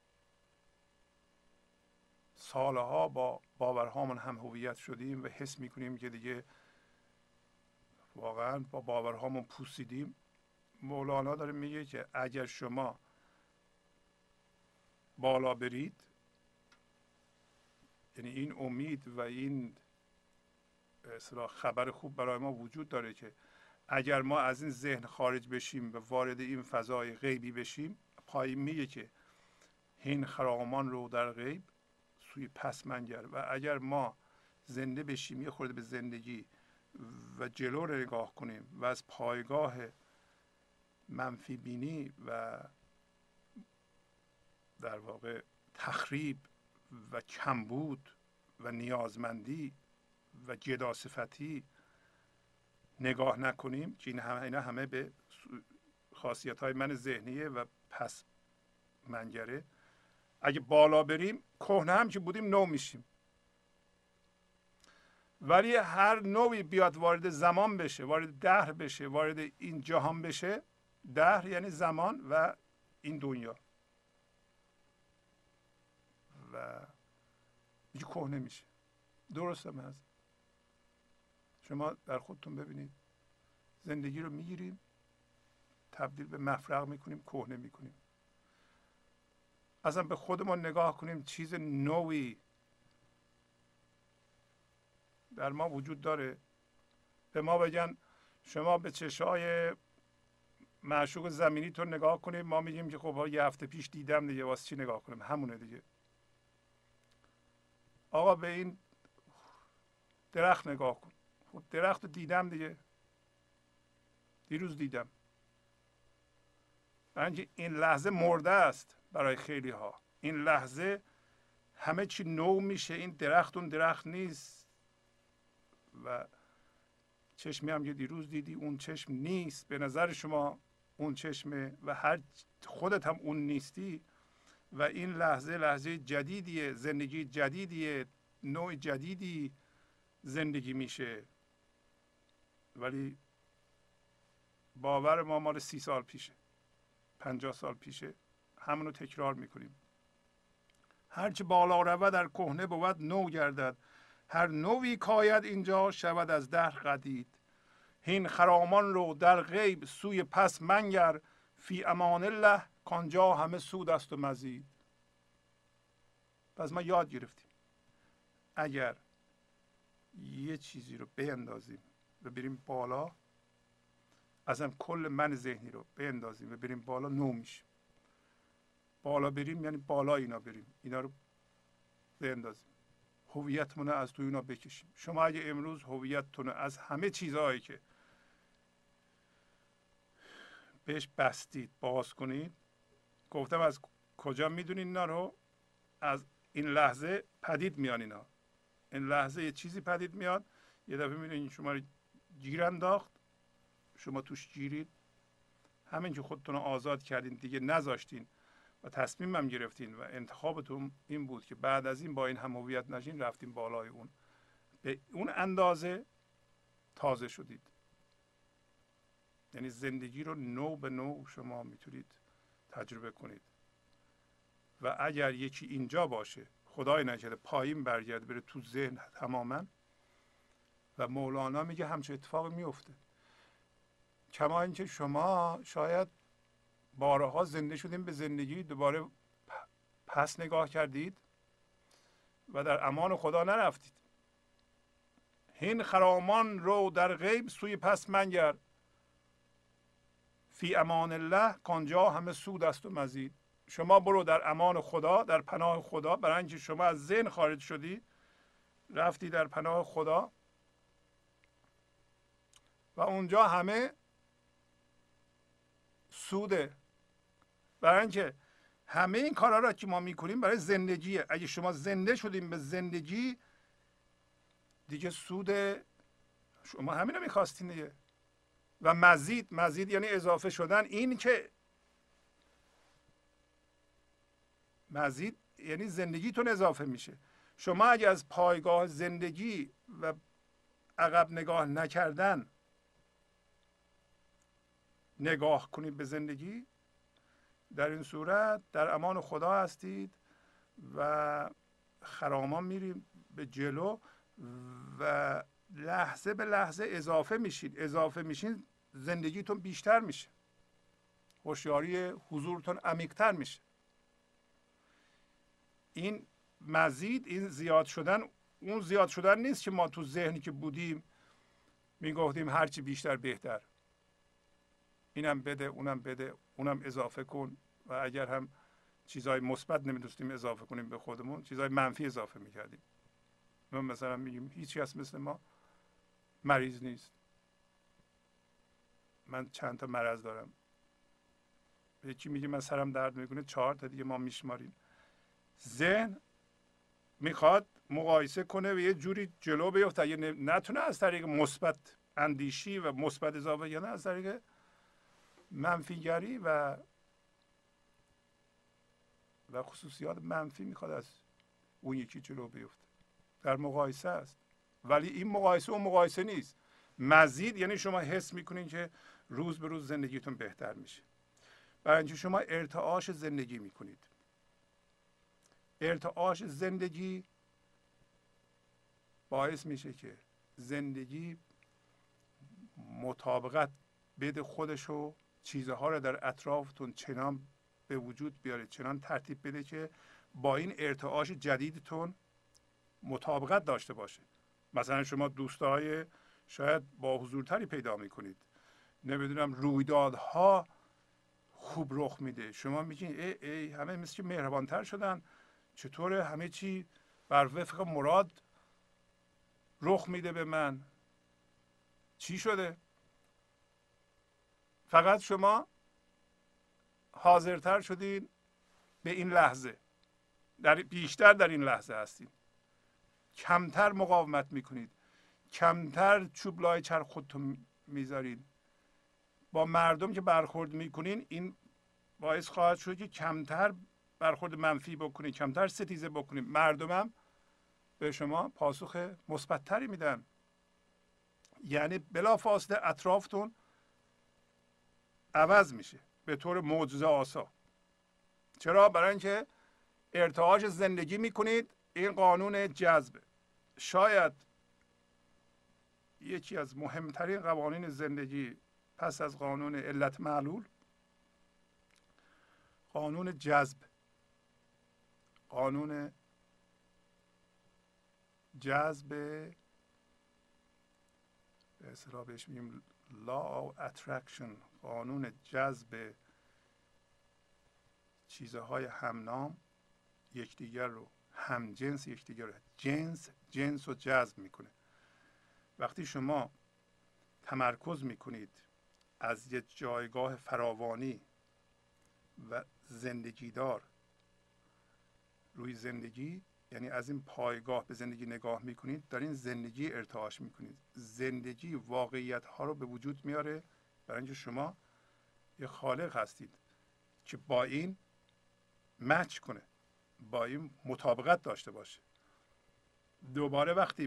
B: سالها با باورهامون هم هویت شدیم و حس میکنیم که دیگه واقعا با باورهامون پوسیدیم، مولانا داره میگه که اگر شما بالا برید، یعنی این امید و این اصطلاح خبر خوب برای ما وجود داره که اگر ما از این ذهن خارج بشیم و وارد این فضای غیبی بشیم، پایین میگه که هین خرامان رو در غیب سوی پس منگر. و اگر ما زنده بشیم، یه خورده به زندگی و جلو رو نگاه کنیم و از پایگاه منفی بینی و در واقع تخریب و کمبود و نیازمندی و جداصفتی نگاه نکنیم، که اینا همه به خاصیت های من ذهنیه و پس منگره. اگه بالا بریم، کهنه هم که بودیم نو میشیم. ولی هر نوعی بیاد وارد زمان بشه، وارد دهر بشه، وارد این جهان بشه، دهر یعنی زمان و این دنیا، و اینجا کهنه میشه. درست هم هست. شما در خودتون ببینید، زندگی رو میگیریم، تبدیل به مفرغ میکنیم، کهنه میکنیم. اصلا به خودمون نگاه کنیم، چیز نوعی در ما وجود داره. به ما بگن شما به چشای معشوق زمینی تو نگاه کنیم، ما میگیم که خب یه هفته پیش دیدم دیگه، واسه چی نگاه کنیم، همونه دیگه. آقا به این درخت نگاه کن، خب درخت دیدم دیگه، دیروز دیدم. برای اینکه این لحظه مرده است برای خیلی ها. این لحظه همه چی نو میشه. این درخت اون درخت نیست و چشمی هم که دیروز دیدی اون چشم نیست. به نظر شما اون چشمه و هر خودت هم اون نیستی و این لحظه جدیدیه، زندگی جدیدیه، نوع جدیدی زندگی میشه. ولی باور ما مال 30 سال پیشه، 50 سال پیشه، همونو تکرار میکنیم. هرچه بالا رود در کهنه بود نو گردد، هر نوی کاید اینجا شود از دهر قدید. هین خرامان رو در غیب سوی پس منگر، فی امان الله کانجا همه سود است و مزید. پس ما یاد گرفتیم اگر یه چیزی رو بیندازیم و بریم بالا، ازم کل من ذهنی رو بیندازیم و بریم بالا، نو میشیم. بالا بریم یعنی بالا اینا بریم، اینا رو بیندازیم، هویتمون رو از توی اینا بکشیم. شما اگه امروز هویتتون از همه چیزهایی که بهش بستید باز کنید، گفتم از کجا میدونین اینا رو؟ از این لحظه پدید میان. اینا این لحظه یه چیزی پدید میاد، یه دفعه میبینید شما رو گیر انداخت، شما توش گیرید. همین که خودتون رو آزاد کردین دیگه نذاشتین و تصمیم هم گرفتین و انتخابتون این بود که بعد از این با این هم هویت نشین، رفتین بالای اون، به اون اندازه تازه شدید. یعنی زندگی رو نو به نو شما میتونید تجربه کنید. و اگر یکی اینجا باشه، خدای نکرده پایین برگرده بره تو ذهن تماما، و مولانا میگه همچه اتفاقی میفته. کما اینکه شما شاید بارها زنده شدیم به زندگی، دوباره پس نگاه کردید و در امان خدا نرفتید. هین خرامان رو در غیب سوی پس منگر، فی امان الله کانجا همه سود است و مزید. شما برو در امان خدا، در پناه خدا، برای اینکه شما از ذهن خارج شدی، رفتی در پناه خدا و اونجا همه سوده. برای اینکه همه این کارا را که ما میکنیم برای زندگیه. اگه شما زنده شدیم به زندگی دیگه سوده، شما همین رو میخواستین دیگه. و مزید یعنی اضافه شدن. این که مزید یعنی زندگیتون اضافه میشه. شما اگه از پایگاه زندگی و عقب نگاه نکردن نگاه کنید به زندگی، در این صورت در امان خدا هستید و خرامان میریم به جلو و لحظه به لحظه اضافه میشین زندگیتون بیشتر میشه، هوشیاری حضورتون عمیق‌تر میشه. این مزید، این زیاد شدن، اون زیاد شدن نیست که ما تو ذهنی که بودیم میگفتیم هرچی بیشتر بهتر، اینم بده اونم بده اونم اضافه کن، و اگر هم چیزهای مثبت نمیدونستیم اضافه کنیم به خودمون، چیزهای منفی اضافه میکردیم. ما مثلا میگیم هیچ کس مثل ما مریض نیست، من چند تا مرض دارم، یکی میگه من سرم درد میکنه، 4 تا دیگه ما میشماریم. ذهن میخواد مقایسه کنه و یه جوری جلو بیفته، اگه نتونه از طریق مثبت اندیشی و مثبت اضافه کردن، از طریق منفیگری و خصوصیات منفی میخواد از اون یکی جلو بیفته. در مقایسه است، ولی این مقایسه اون مقایسه نیست. مزید یعنی شما حس میکنین که روز به روز زندگیتون بهتر میشه، برای اینکه شما ارتعاش زندگی میکنید. ارتعاش زندگی باعث میشه که زندگی مطابقت بده خودشو، چیزها رو در اطرافتون چنان به وجود بیاره، چنان ترتیب بده که با این ارتعاش جدیدتون مطابقت داشته باشه. مثلا شما دوستای شاید با حضورتری پیدا میکنید، نمیدونم رویدادها خوب رخ میده، شما میگین ای همه مثل که مهربانتر شدن، چطوره همه چی بر وفق مراد رخ میده به من، چی شده؟ فقط شما حاضرتر شدین به این لحظه، بیشتر در این لحظه هستین، کمتر مقاومت میکنید، کمتر چوب لای چرخ خودتون میذارین. با مردم که برخورد میکنین این باعث خواهد شد که کمتر برخورد منفی بکنید، کمتر ستیزه بکنید. مردم هم به شما پاسخ مثبت‌تری میدن. یعنی بلافاصله اطرافتون عوض میشه به طور معجزه آسا. چرا؟ برای اینکه ارتعاش زندگی میکنید. این قانون جذب شاید یکی از مهمترین قوانین زندگی پس از قانون علت معلول، قانون جذب، قانون جذب به اصطلاح بهش میگیم law of attraction، قانون جذب چیزهای همنام یکدیگر رو، همجنس یکدیگر رو، جنس رو جذب میکنه. وقتی شما تمرکز میکنید از یک جایگاه فراوانی و زندگیدار روی زندگی، یعنی از این پایگاه به زندگی نگاه میکنید، دارین زندگی ارتعاش میکنید. زندگی واقعیت ها رو به وجود میاره برای اینکه شما یه خالق هستید که با این مچ کنه، با این مطابقت داشته باشه. دوباره وقتی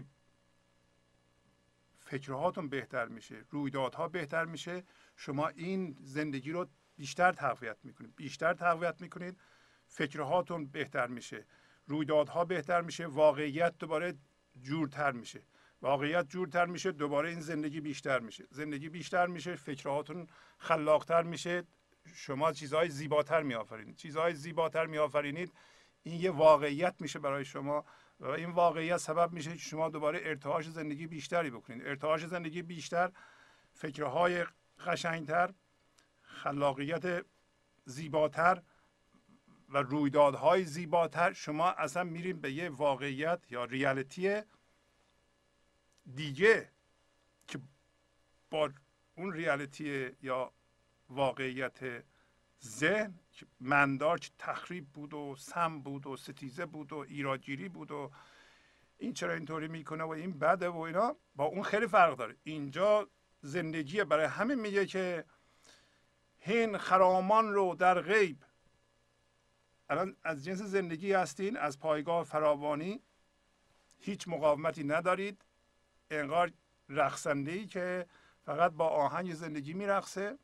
B: فکرهاتون بهتر میشه، رویدادها بهتر میشه، شما این زندگی رو بیشتر تقویت میکنید، بیشتر تقویت میکنید، فکرهاتون بهتر میشه، رویدادها بهتر میشه، واقعیت دوباره جورتر میشه، واقعیت جورتر میشه، دوباره این زندگی بیشتر میشه، زندگی بیشتر میشه، فکرهاتون خلاقتر میشه، شما چیزهای زیباتر میآفرینید، چیزهای زیباتر میآفرینید. این یه واقعیت میشه برای شما و این واقعیت سبب میشه که شما دوباره ارتعاش زندگی بیشتری بکنید. ارتعاش زندگی بیشتر، فکرهای قشنگتر، خلاقیت زیباتر و رویدادهای زیباتر، شما اصلا میریم به یه واقعیت یا ریالیتی دیگه که با اون ریالیتی یا واقعیت ذهن که مندار که تخریب بود و سم بود و ستیزه بود و ایرادگیری بود و این چرا اینطوری میکنه و این بده و اینا، با اون خیلی فرق داره. اینجا زندگیه. برای همین میگه که هین خرامان رو در غیب، الان از جنس زندگی هستین، از پایگاه فراوانی هیچ مقاومتی ندارید، انگار رقصنده‌ای که فقط با آهنگ زندگی میرقصه،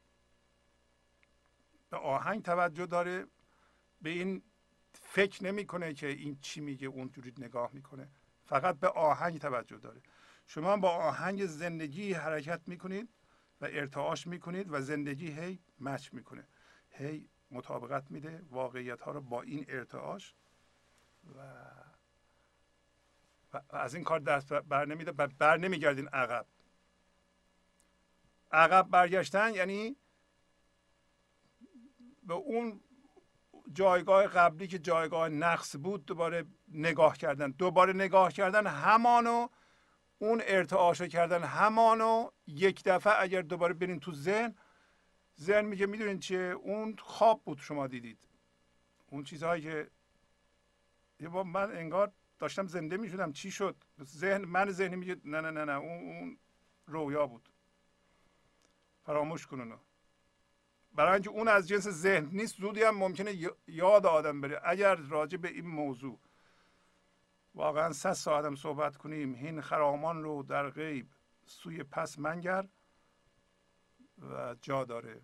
B: به آهنگ توجه داره، به این فکر نمیکنه که این چی میگه، اونجوری نگاه میکنه، فقط به آهنگ توجه داره. شما با آهنگ زندگی حرکت میکنید و ارتعاش میکنید و زندگی هی مچ میکنه، هی مطابقت میده واقعیت ها رو با این ارتعاش و از این کار دست بر نمیده، بر نمیگردین عقب. عقب برگشتن یعنی به اون جایگاه قبلی که جایگاه نقص بود دوباره نگاه کردن، دوباره نگاه کردن همانو، اون ارتعاشو کردن همانو. یک دفعه اگر دوباره برین تو ذهن میگه میدونین چیه، اون خواب بود شما دیدید، اون چیزهایی که من انگار داشتم زنده میشدم، چی شد؟ من ذهنی میگه نه نه نه نه، اون رویا بود، فراموش کن اونو. برای اینکه اون از جنس ذهن نیست، زودی هم ممکنه یاد آدم بره. اگر راجع به این موضوع واقعا 100 ساعت هم صحبت کنیم، هین خرامان رو در غیب سوی پس منگر، و جا داره.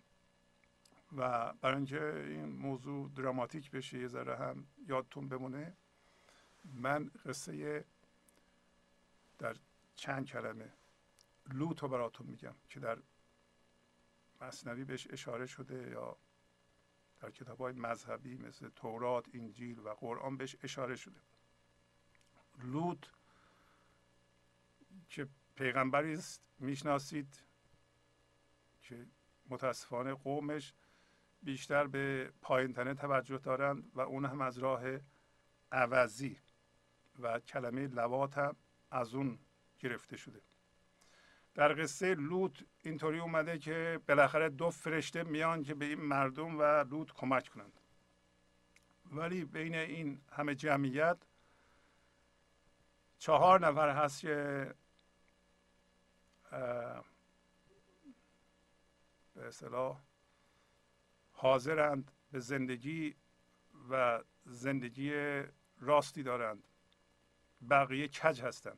B: و برای اینکه این موضوع دراماتیک بشه، یه ذره هم یادتون بمونه، من قصه در چند کلمه لوط رو براتون میگم که در مثنوی بهش اشاره شده یا در کتاب‌های مذهبی مثل تورات، انجیل و قرآن بهش اشاره شده. لوط که پیغمبری است میشناسید که متاسفانه قومش بیشتر به پایین تنه توجه دارند و اون هم از راه عوضی و کلمه لواط هم از اون گرفته شده. در قصه لوط اینطوری اومده که بالاخره 2 فرشته میان که به این مردم و لوط کمک کنند، ولی بین این همه جمعیت 4 نفر هست که به اصطلاح حاضرند به زندگی و زندگی راستی دارند، بقیه کج هستند.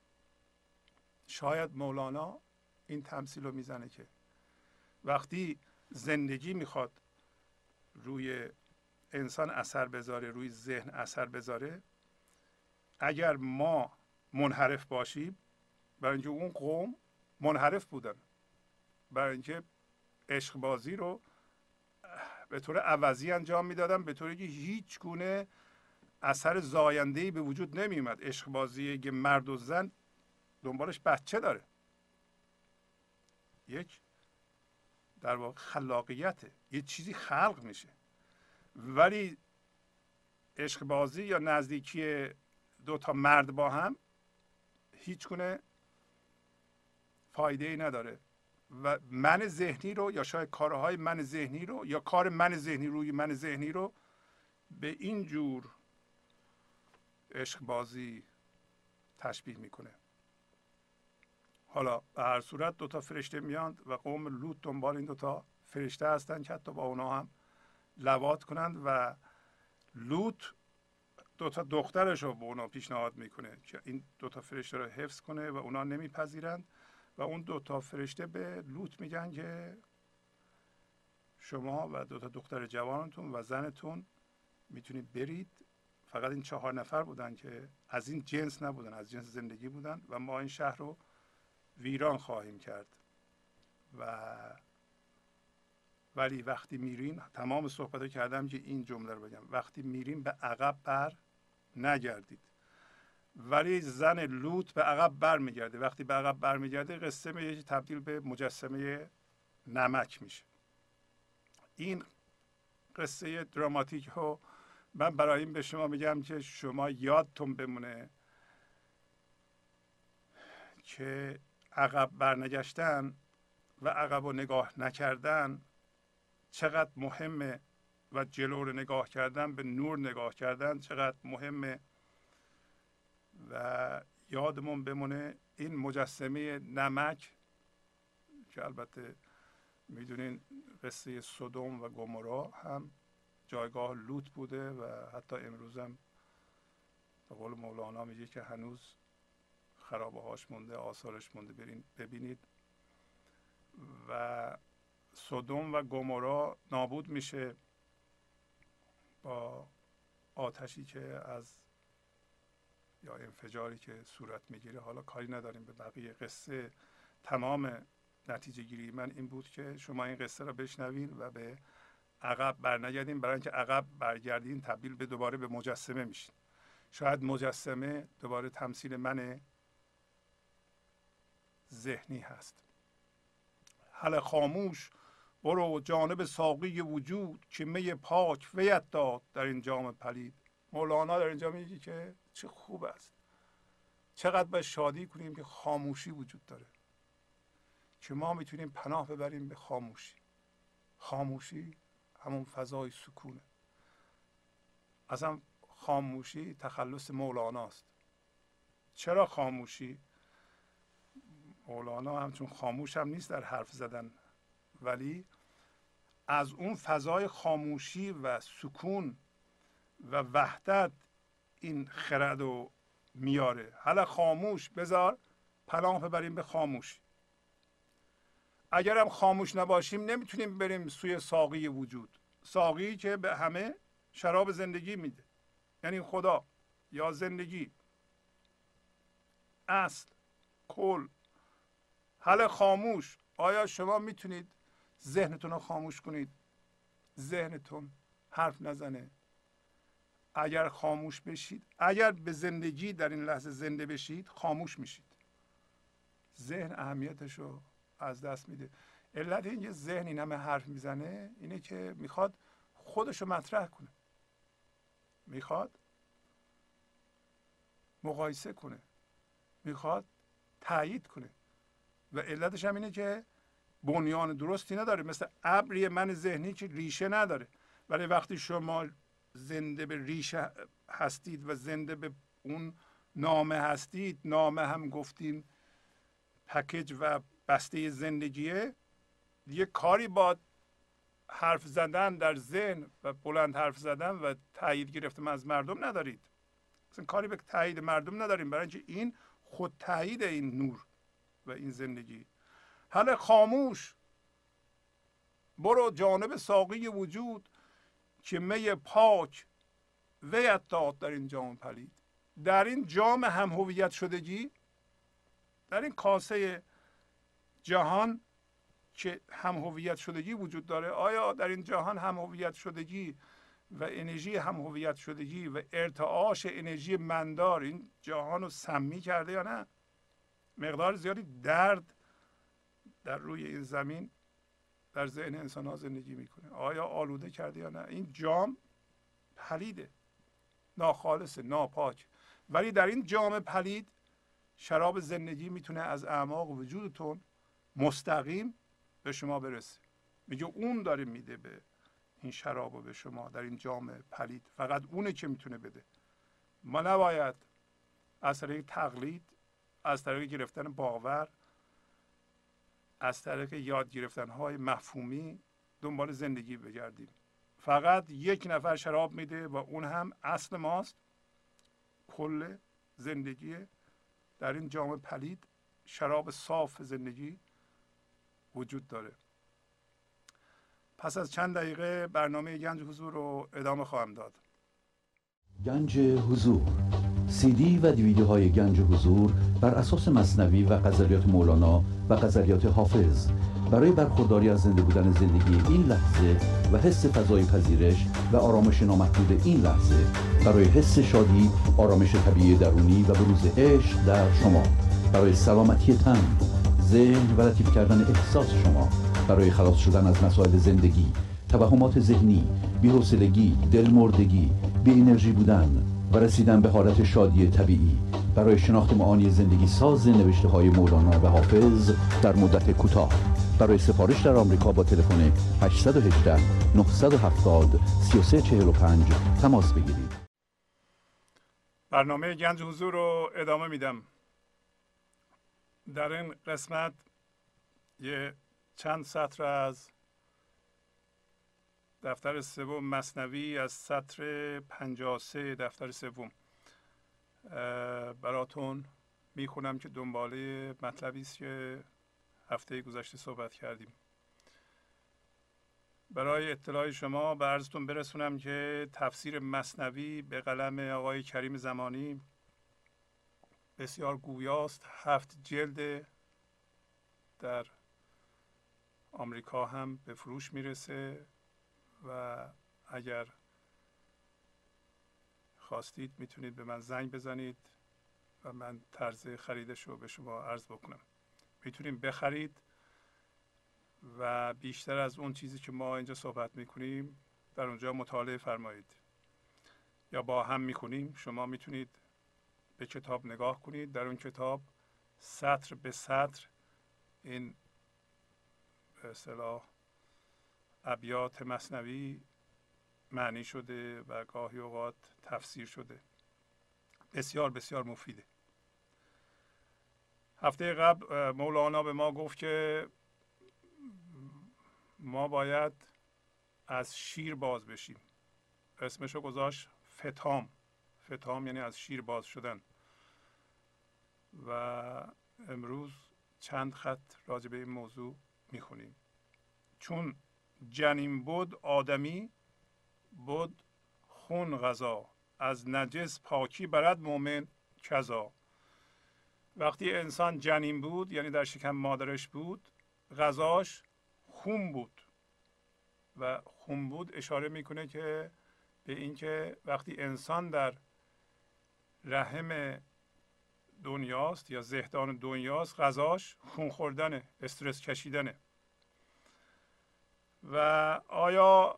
B: شاید مولانا این تمثیل رو میزنه که وقتی زندگی میخواد روی انسان اثر بذاره، روی ذهن اثر بذاره، اگر ما منحرف باشیم، برای اینکه اون قوم منحرف بودن، برای اینکه عشق بازی رو به طور عوضی انجام میدادن، به طوری که هیچ گونه اثر زاینده‌ای به وجود نمی اومد. عشق بازی که مرد و زن دنبالش بچه داره، یک در واقع خلاقیته، یه چیزی خلق میشه. ولی عشق بازی یا نزدیکی 2 تا مرد با هم هیچ گونه فایده ای نداره و من ذهنی رو، یا شاید کارهای من ذهنی رو، یا کار من ذهنی روی من ذهنی رو به این جور عشق بازی تشبیه میکنه. حالا به هر صورت 2 تا فرشته میاند و قوم لوط دنبال این 2 تا فرشته هستن که حتی با اونا هم لواط کنند و لوط 2 تا دخترش رو به اونا پیشنهاد میکنه که این 2 تا فرشته رو حفظ کنه و اونا نمیپذیرند و اون 2 تا فرشته به لوط میگن که شما و 2 تا دختر جوانتون و زنتون میتونید برید. فقط این 4 نفر بودن که از این جنس نبودن، از جنس زندگی بودن و ما این شهر رو ویران خواهیم کرد. ولی وقتی میرین، تمام صحبت رو کردم که این جمله رو بگم، وقتی میرین به عقب بر نگردید. ولی زن لوط به عقب بر میگرده. وقتی به عقب بر میگرده قصه میشه تبدیل به مجسمه نمک میشه. این قصه دراماتیک رو من برای این به شما میگم که شما یادتون بمونه که عقب برنگشتن و عقب رو نگاه نکردن چقدر مهمه و جلو رو نگاه کردن، به نور نگاه کردن چقدر مهمه. و یادمون بمونه این مجسمه نمک که البته میدونین قصه سدوم و گمورا هم جایگاه لوط بوده و حتی امروز هم به قول مولانا میگه که هنوز خرابه هاش مونده، آثارش مونده، برین ببینید. و سدوم و گمورا نابود میشه با آتشی که از یا انفجاری که صورت میگیره. حالا کاری نداریم به بقیه قصه. تمام نتیجه گیری من این بود که شما این قصه را بشنوین و به عقب برنگردین، برای اینکه عقب برگردین تبدیل به دوباره به مجسمه میشین. شاید مجسمه دوباره تمثیل من ذهنی هست. هله خاموش برو جانب ساقی وجود که می پاک ویت داد در این جام پلید. مولانا در اینجا میگه که چه خوب است، چقدر باید شادی کنیم که خاموشی وجود داره، که ما میتونیم پناه ببریم به خاموشی. خاموشی همون فضای سکونه. اصلا خاموشی تخلص مولاناست. چرا خاموشی؟ مولانا همچون خاموش هم نیست در حرف زدن، ولی از اون فضای خاموشی و سکون و وحدت این خرد رو میاره. حالا خاموش بذار پناه ببریم به خاموشی. اگر هم خاموش نباشیم نمیتونیم بریم سوی ساقی وجود، ساقی که به همه شراب زندگی میده، یعنی خدا یا زندگی، اصل، کل. حالا خاموش. آیا شما میتونید ذهنتون رو خاموش کنید؟ ذهنتون حرف نزنه. اگر خاموش بشید، اگر به زندگی در این لحظه زنده بشید، خاموش میشید. ذهن اهمیتش رو از دست میده. علت اینکه ذهن این همه حرف میزنه اینه که میخواد خودش رو مطرح کنه، میخواد مقایسه کنه، میخواد تایید کنه، و علتش هم اینه که بنیان درستی نداره، مثل ابری من ذهنی که ریشه نداره. ولی وقتی شما زنده به ریشه هستید و زنده به اون نامه هستید، نامه هم گفتیم پکیج و بسته زندگیه، دیگه کاری با حرف زدن در ذهن و بلند حرف زدن و تایید گرفتن از مردم ندارید. اصلا کاری به تایید مردم نداریم، برای اینکه این خود تایید این نور و این زندگی. هله خاموش برو جانب ساقی وجود، که می پاک ویت داد در این جام پلید. در این جام هم هویت شدگی، در این کاسه جهان که هم هویت شدگی وجود داره، آیا در این جهان هم هویت شدگی و انرژی هم هویت شدگی و ارتعاش انرژی مندار این جهان رو سمی کرده یا نه؟ مقدار زیادی درد در روی این زمین در ذهن انسان ها زندگی میکنه. آیا آلوده کرده یا نه؟ این جام پلیده، ناخالصه، ناپاک. ولی در این جام پلید شراب زندگی میتونه از اعماق وجودتون مستقیم به شما برسه. میگه اون داره میده به این شراب رو به شما در این جام پلید. فقط اونه که میتونه بده. ما نباید از طریق تقلید، از طریق گرفتن باور، از طریق یاد گرفتن های مفهومی دنبال زندگی بگردیم. فقط یک نفر شراب میده و اون هم اصل ماست. کل زندگی در این جام پلید شراب صاف زندگی وجود داره. پس از چند دقیقه برنامه گنج حضور رو ادامه خواهم داد.
A: گنج حضور، سی دی و دیویدیوهای گنج حضور بر اساس مثنوی و غزلیات مولانا و غزلیات حافظ، برای برخورداری از زنده بودن زندگی این لحظه و حس فضای پذیرش و آرامش نامحدود این لحظه، برای حس شادی، آرامش طبیعی درونی و بروز عشق در شما، برای سلامتی تن، ذهن و لطیف کردن احساس شما، برای خلاص شدن از مسائل زندگی، توهمات ذهنی، بی‌حوصلگی، دلمردگی، بی انرژی بودن و رسیدن به حالت شادی طبیعی، برای شناخت معانی زندگی ساز نوشته های مولانا و حافظ در مدت کوتاه. برای سفارش در آمریکا با تلفن 818 970 3345 تماس بگیرید.
B: برنامه گنج حضور رو ادامه میدم. در این قسمت یه چند سطر از دفتر سوم مثنوی از سطر 53 دفتر سوم براتون میخونم که دنباله مطلبی است که هفته گذشته صحبت کردیم. برای اطلاع شما به عرضتون برسونم که تفسیر مثنوی به قلم آقای کریم زمانی بسیار گویاست. 7 جلد در آمریکا هم به فروش میرسه و اگر خواستید میتونید به من زنگ بزنید و من طرز خریدش رو به شما عرض بکنم. میتونید بخرید و بیشتر از اون چیزی که ما اینجا صحبت میکنیم در اونجا مطالعه فرمایید یا با هم میکنیم. شما میتونید به کتاب نگاه کنید. در اون کتاب سطر به سطر این به اصطلاح ابیات مثنوی معنی شده و گاهی اوقات تفسیر شده. بسیار بسیار مفیده. هفته قبل مولانا به ما گفت که ما باید از شیر باز بشیم. اسمشو گذاشت فتام. فتام یعنی از شیر باز شدن. و امروز چند خط راجع به این موضوع میخونیم. چون جنین بود آدمی، بود خون غذا، از نجس پاکی برد مومن کذا. وقتی انسان جنین بود یعنی در شکم مادرش بود، غذاش خون بود. و خون بود اشاره میکنه که به اینکه وقتی انسان در رحم دنیاست یا زهدان دنیاست، غذاش خون خوردنه، استرس کشیدنه. و آیا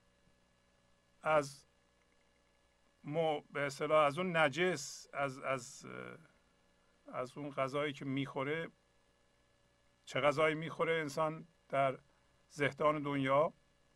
B: از به اصطلاح از اون نجس، از اون غذایی که میخوره چه غذایی میخوره انسان در زهدان دنیا؟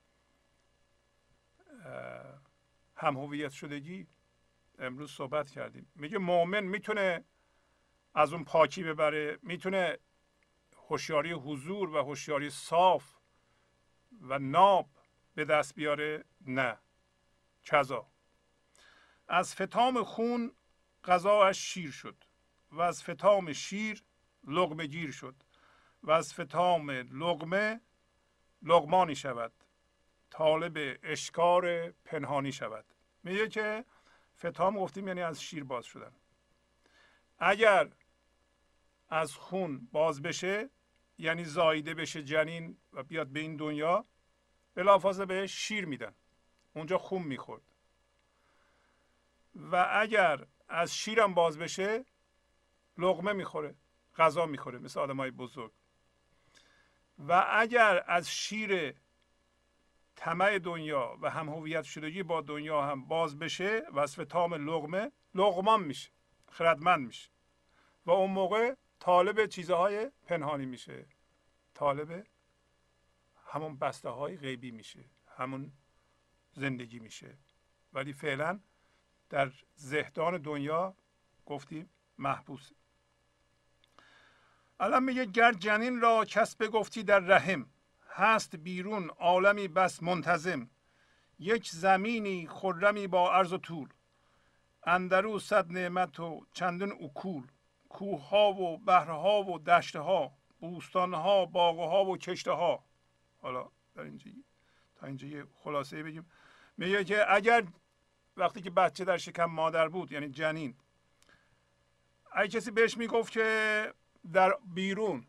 B: هم هویت شدگی امروز صحبت کردیم. میگه مؤمن میتونه از اون پاکی ببره، میتونه هوشیاری حضور و هوشیاری صاف و ناب به دست بیاره؟ نه. کذا از فتام خون غذاش شیر شد و از فتام شیر لقمه گیر شد و از فتام لقمه لقمانی شود، طالب اشکار پنهانی شود. میگه که فتام گفتیم یعنی از شیر باز شدن. اگر از خون باز بشه یعنی زاییده بشه جنین و بیاد به این دنیا، بلافاصله بهش شیر میدن، اونجا خون میخورد. و اگر از شیرم باز بشه لقمه میخوره، غذا میخوره مثل آدمای بزرگ. و اگر از شیر طمع دنیا و هم هویت شدگی با دنیا هم باز بشه، وصف تام لقمه، لقمان میشه، خردمند میشه و اون موقع طالب چیزهای پنهانی میشه، طالب همون بسته های غیبی میشه، همون زندگی میشه. ولی فعلا در زهدان دنیا گفتیم محبوس. الان میگه گر جنین را کس بگفتی در رحم، هست بیرون عالمی بس منتظم. یک زمینی خرمی با عرض و طول، اندرو صد نعمت و چندین اکول. کوه ها و بحرها و دشت ها، بوستان ها، باغ ها و کشته ها. حالا در اینجا تا اینجا یه خلاصه بگیم. میگه که اگر وقتی که بچه در شکم مادر بود، یعنی جنین، اگه کسی بهش میگفت که در بیرون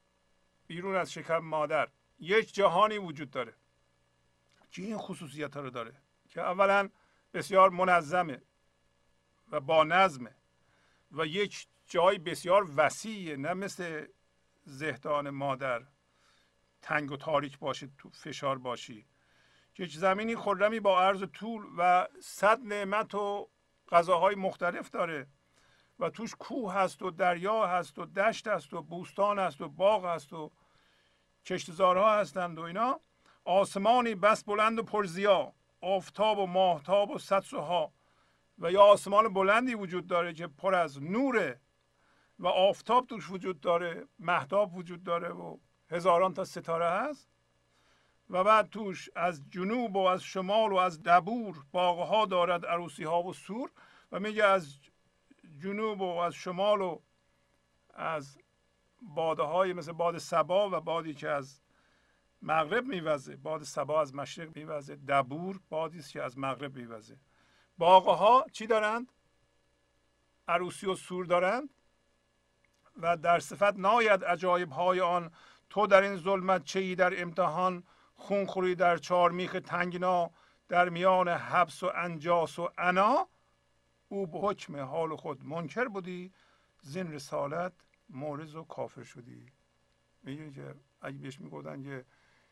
B: از شکم مادر یک جهانی وجود داره که این خصوصیت ها رو داره، که اولا بسیار منظمه و با نظمه و یک جای بسیار وسیعه، نه مثل زهدان مادر تنگ و تاریک باشه، تو فشار باشی. یک زمینی خرمی با عرض طول و 100 نعمت و غذاهای مختلف داره و توش کوه هست و دریا هست و دشت هست و بوستان هست و باغ هست و کشتزارها هستند و اینا. آسمانی بس بلند و پرزیا، آفتاب و ماهتاب و صد سوها. و یا آسمان بلندی وجود داره که پر از نوره و آفتاب توش وجود داره، مهتاب وجود داره و هزاران تا ستاره هست. و بعد توش از جنوب و از شمال و از دبور باغها دارد، عروسی ها و سور. و میگه از جنوب و از شمال و از باده های مثل باد صبا و بادی که از مغرب میوزه، باد صبا از مشرق میوزه، دبور بادی است که از مغرب میوزه. باغها چی دارند؟ عروسی و سور دارند. و در صفت ناید عجایب های آن، تو در این ظلمت چهی در امتحان. خون خوری در چارمیخ تنگنا، در میان حبس و انجاس و عنا. او به حکم حال خود منکر بودی، زین رسالت معرض و کافر شدی. میگه که اگه بهش میگفتن که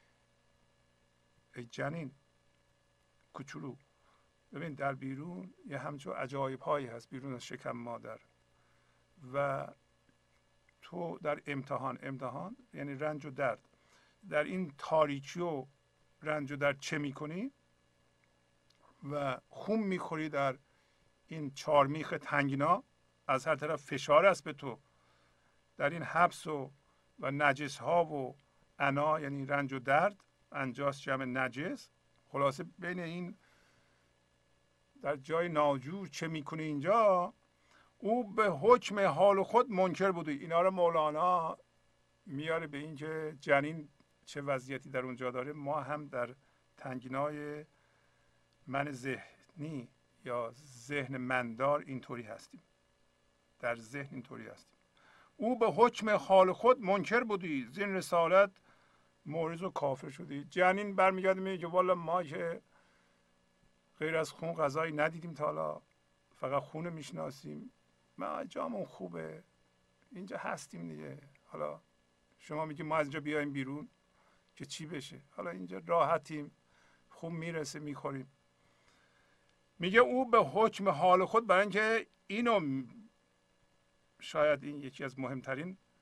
B: ای جنین کوچولو، ببین در بیرون یه همچون عجایب هایی هست بیرون از شکم مادر و تو در امتحان یعنی رنج و درد، در این تاریکی و رنج و درد چه میکنی و خون میخوری در این چارمیخ تنگنا. از هر طرف فشار است به تو در این حبس و نجس ها و عنا یعنی رنج و درد، انجاس جمع نجس. خلاصه بین این در جای ناجور چه میکنه اینجا، او به حکم حال خود منکر بوده. اینا رو مولانا میاره به این که جنین چه وضعیتی در اونجا داره. ما هم در تنگنای من ذهنی یا ذهن مندار اینطوری هستیم، در ذهن اینطوری هستیم. او به حکم حال خود منکر بودی، زین رسالت معرض و کافر شدی. جنین برمیگرده میگه والا ما که غیر از خون غذایی ندیدیم تا حالا، فقط خون میشناسیم، ما جامون خوبه اینجا هستیم دیگه. حالا شما میگی ما از اینجا بیایم بیرون که چی بشه؟ حالا اینجا راحتیم، خون میرسه میخوریم. میگه او به حکم حال خود، برای اینکه اینو شاید این یکی از مهمترین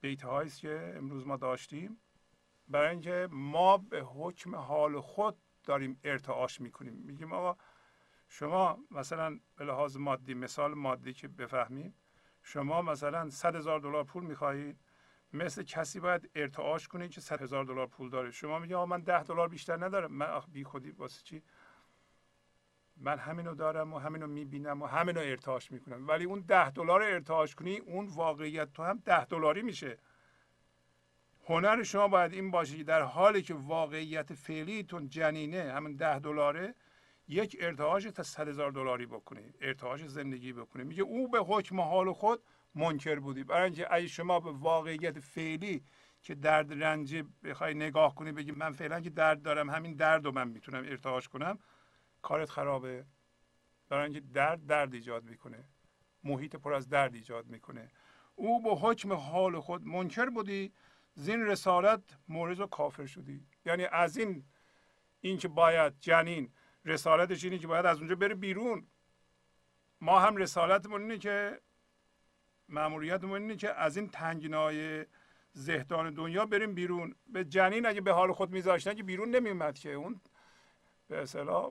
B: بیت هایی است که امروز ما داشتیم، برای اینکه ما به حکم حال خود داریم ارتعاش میکنیم. میگیم آقا شما مثلا به لحاظ مادی، مثال مادی که بفهمیم، شما مثلا $100,000 پول میخواهید، مثل کسی باید ارتعاش کنید که $100,000 پول داره. شما میگه آقا من $10 بیشتر ندارم، من بی خودی واسه چی؟ من همینو دارم و همینو میبینم و همینو ارتعاش میکنم. ولی اون $10 ارتعاش کنی، اون واقعیت تو هم $10 میشه. هنر شما باید این باشه که در حالی که واقعیت فعلیتون جنینه همون $10، یک ارتعاش تا $100,000 بکنید، ارتعاش زندگی بکنید. میگه او به حکم حال خود منکر بودی. برای اینکه اگه شما به واقعیت فعلی که درد رنج بخوای نگاه کنی، بگی من فعلا که درد دارم، همین درد رو من میتونم ارتعاش کنم، کارت خرابه. برای اینکه درد ایجاد میکنه، محیط پر از درد ایجاد میکنه. او به حکم حال خود منکر بودی، زین رسالت مورز و کافر شدی. یعنی از این که باید جنین رسالتش اینه که باید از اونجا بره بیرون. ما هم رسالتمون اینه که مأموریتمون اینه که از این تنگنای زهدان دنیا بریم بیرون. به جنین اگه به حال خود میذاشتن که بیرون نمیومد، که اون به اصطلاح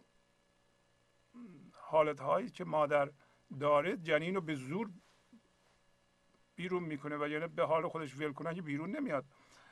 B: حالت هایی که مادر داره جنین رو به زور بیرون میکنه و یعنی به حال خودش ول کنه که بیرون نمیاد.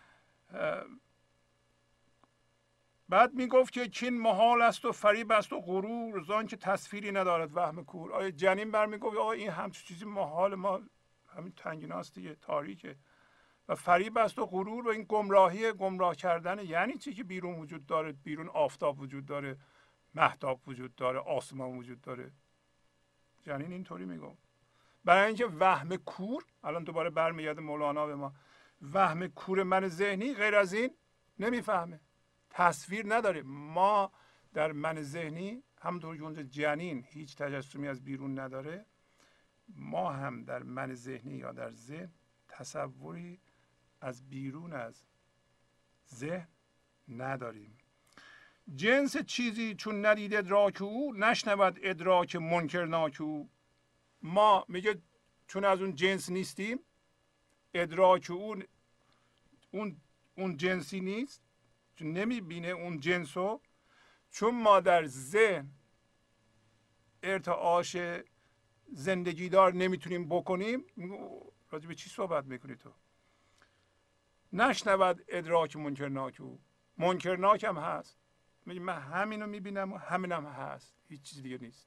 B: بعد میگفت که کین محال است و فریب است و غرور، زان که تصویری ندارد وهم کور. آیا جنین برمیگفت آقا این همچین چیزی محال، ما همین تنگیناست دیگه، تاریکه. و فریب است و غرور، و این گمراهی، گمراه کردن. یعنی چی که بیرون وجود داره؟ بیرون آفتاب وجود داره، مهتاب وجود داره، آسمان وجود داره. جنین اینطوری میگفت. برای اینکه وهم کور، الان دوباره برمیگرده مولانا به ما، وهم کور من ذهنی غیر از این نمیفهمه، تصویر نداره. ما در من ذهنی همونطور که اونجا جنین هیچ تجسمی از بیرون نداره، ما هم در من ذهنی یا در ذهن تصوری از بیرون از ذهن نداریم. جنس چیزی چون ندید ادراک او، نشنود ادراک منکرناک او. ما میگه چون از اون جنس نیستیم، ادراک اون جنسی نیست، چون نمیبینه اون جنسو. چون ما در ذهن ارتعاش زندگی دار نمیتونیم بکنیم، راجع به چی صحبت میکنی تو؟ نشنود ادراک منکرناک او. منکرناک هم هست، میگه من همینو میبینم و همینم هست، هیچ چیز دیگه نیست.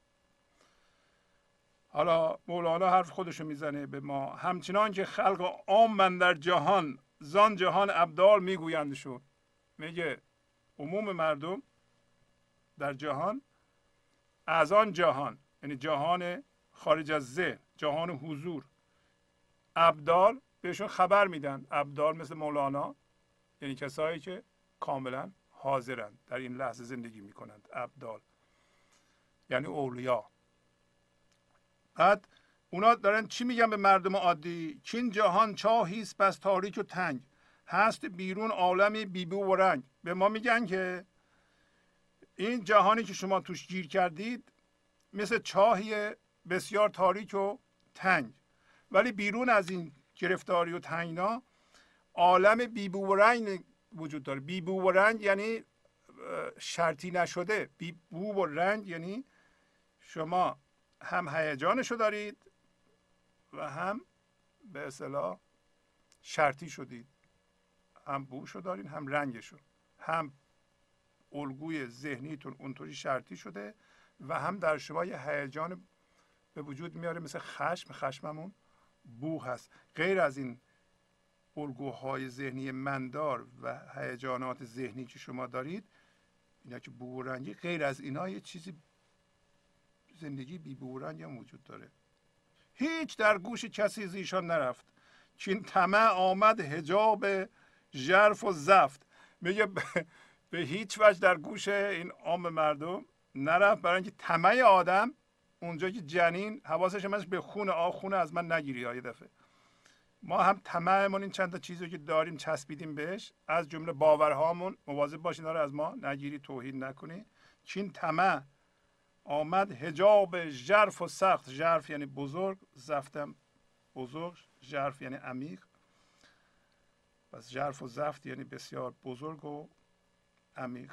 B: حالا مولانا حرف خودشو میزنه به ما. همچنان که خلق عام من در جهان، زان جهان ابدال میگویندشون. میگه عموم مردم در جهان، از آن جهان یعنی جهان خارج از ذهن، جهان حضور، ابدال بهشون خبر میدن. ابدال مثل مولانا یعنی کسایی که کاملا حاضرند، در این لحظه زندگی میکنند. ابدال یعنی اولیا. بعد اونا دارن چی میگن به مردم عادی؟ کین جهان چاهیست بس تاریک و تنگ، هست بیرون عالمی بیبو و رنگ. به ما میگن که این جهانی که شما توش گیر کردید مثل چاهی بسیار تاریک و تنگ، ولی بیرون از این گرفتاری و تنگنا عالم بیبو و رنگ وجود داره. بیبو و رنگ یعنی شرطی نشده. بیبو و رنگ یعنی شما هم هیجانشو دارید و هم به اصطلاح شرطی شدید. هم بوشو دارید هم رنگشو، هم الگوی ذهنیتون اونطوری شرطی شده و هم در شما یه هیجان به وجود میاره مثل خشم. خشممون بو هست. غیر از این الگوهای ذهنی مندار و هیجانات ذهنی که شما دارید، اینا که بو و رنگی، غیر از اینا یه چیزی زندگی بی بو و رنگ هم وجود داره. هیچ در گوش کسی زیشان نرفت، چین طمع آمد حجاب ژرف و زفت. میگه به هیچ وجه در گوش این عام مردم نرفت، برای اینکه طمع آدم اونجا که جنین حواسش همش به خونه از من نگیری. یه دفعه ما هم طمعمون این چند تا چیزی که داریم چسبیدیم بهش، از جمله باورهامون، مواظب باشین داره از ما نگیری، توهین نکنی. چین طمع آمد حجاب ژرف و سخت. ژرف یعنی بزرگ، زفتم بزرگ، ژرف یعنی عمیق. پس ژرف و زفت یعنی بسیار بزرگ و عمیق.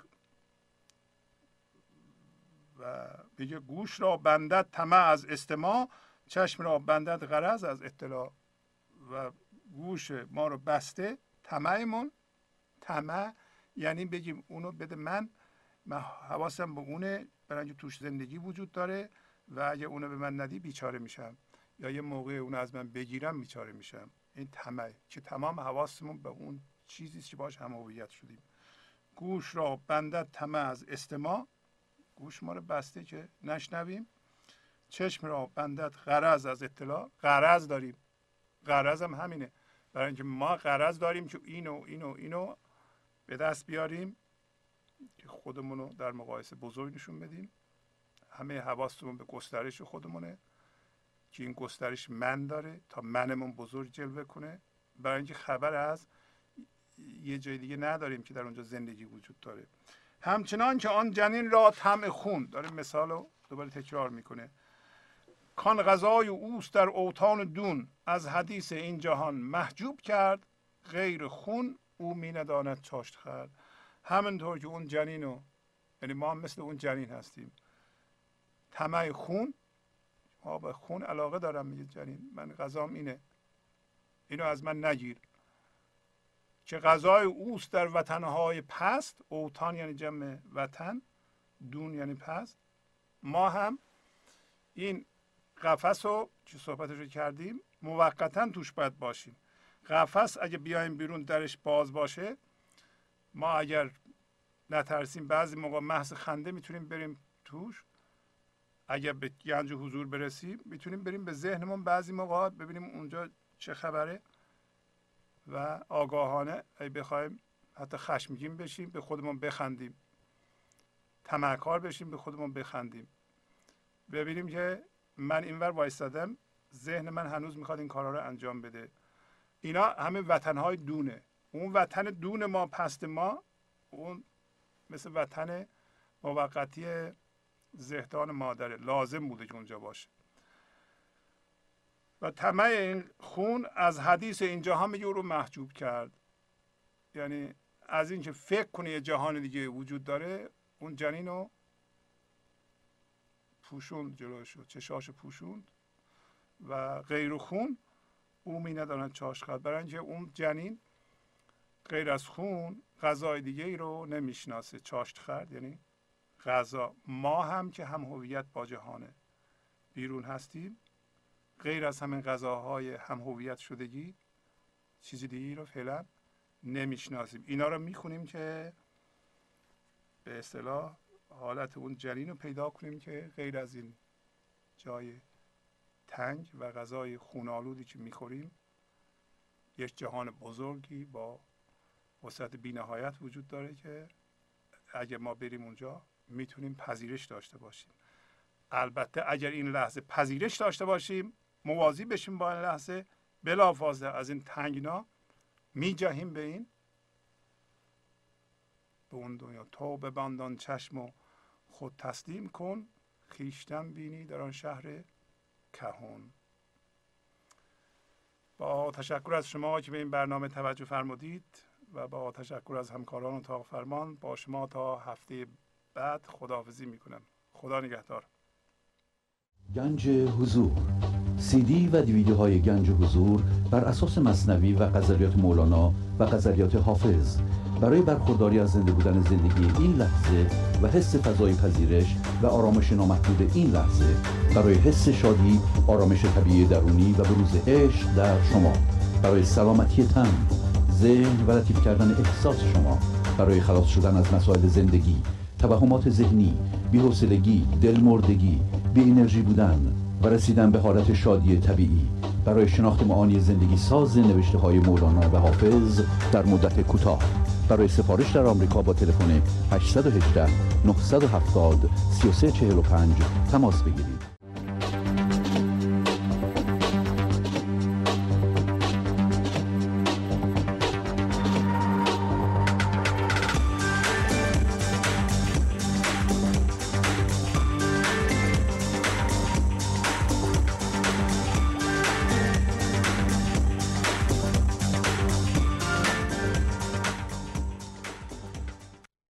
B: و میگه گوش را بندد طمع از استماع، چشم را بندد غرض از اطلاع. و گوش ما رو بسته طمعمون. طمع یعنی بگیم اونو بده من حواسم به اونه، برای اینکه توش زندگی وجود داره و اگه اونو به من ندی بیچاره میشم، یا یه موقع اونو از من بگیرم بیچاره میشم. این طمع که تمام حواسمون به اون چیزی که باش هم هویت شدیم. گوش را بندد طمع از استماع، گوش ما رو بسته که نشنویم. چشم را بندد غرض از اطلاع، غرض داریم. غرض هم همینه، برای اینکه ما غرض داریم که اینو به دست بیاریم که خودمون رو در مقایسه بزرگ نشون بدیم. همه حواسمون به گسترش خودمونه که این گسترش من داره تا منمون بزرگ جلوه کنه، برای اینکه خبر از یه جای دیگه نداریم که در اونجا زندگی وجود داره. همچنان که آن جنین را طمع خون، داره مثال رو دوباره تکرار میکنه، کان غذای اوست در اوطان دون، از حدیث این جهان محجوب کرد، غیر خون او می نداند چاشت خورد. همونطور که اون جنینو، یعنی ما هم مثل اون جنین هستیم، طمع خون، ما به خون علاقه دارم، میگه جنین من غذام اینو از من نگیر، که غذای اوست در وطنهای پست. اوطان یعنی جمع وطن، دون یعنی پست. ما هم این قفس رو که صحبتش رو کردیم موقتا توش باید باشیم. قفس اگه بیایم بیرون درش باز باشه، ما اگر نترسیم بعضی موقع محض خنده میتونیم بریم توش. اگر به گنج حضور برسیم میتونیم بریم به ذهنمون بعضی موقع ببینیم اونجا چه خبره و آگاهانه اگه بخوایم حتی خشمگین بشیم به خودمون بخندیم، طمعکار بشیم به خودمون بخندیم، ببینیم که من اینور وایستادم، ذهن من هنوز میخواد این کارا رو انجام بده. اینا همه وطنهای دونه. اون وطن دون ما، پست ما، اون مثل وطن موقتی زهدان مادره، لازم بوده که اونجا باشه. و طمع این خون از حدیث این جهان میگه او رو محجوب کرد، یعنی از اینکه فکر کنه یه جهان دیگه وجود داره، اون جنین رو پوشوند جلوشو، چشاشو پوشوند و غیر خون او می نداند چاش خورد، برای اینکه اون جنین غیر از خون غذای دیگه ای رو نمیشناسه. چاشت خورد یعنی غذا. ما هم که هم هویت با جهان بیرون هستیم، غیر از همین غذاهای هم هویت شدگی چیزی دیگه رو فعلا نمیشناسیم. اینا رو میخونیم که به اصطلاح حالت اون جنین رو پیدا کنیم که غیر از این جای تنگ و غذای خونالودی که میخوریم، یک جهان بزرگی با وسعت بی‌نهایت وجود داره که اگر ما بریم اونجا میتونیم پذیرش داشته باشیم. البته اگر این لحظه پذیرش داشته باشیم، موازی بشیم با این لحظه، بلافاصله از این تنگنا میجهیم به اون دنیا. تو ببندان چشم و خود تسلیم کن، خویشتن بینی در آن شهر کهون. با تشکر از شما که به این برنامه توجه فرمودید و با تشکر از همکاران اتاق فرمان، با شما تا هفته بعد خداحافظی میکنم. خدا نگهدار.
A: گنج حضور، CD و دیویدیوهای گنج حضور بر اساس مثنوی و غزلیات مولانا و غزلیات حافظ، برای برخورداری از زنده بودن زندگی این لحظه و حس فضای پذیرش و آرامش نامحدود این لحظه، برای حس شادی، آرامش طبیعی درونی و بروز عشق در شما، برای سلامتی تن، ذهن و لطیف کردن احساس شما، برای خلاص شدن از مسائل زندگی، توهمات ذهنی، بی‌حوصلگی، دلمردگی، بی انرژی بودن و رسیدن به حالت شادی طبیعی، برای شناخت معانی زندگی ساز نوشته های مولانا و حافظ در مدت کوتاه. برای سفارش در آمریکا با تلفن 818 970 3345 تماس بگیرید.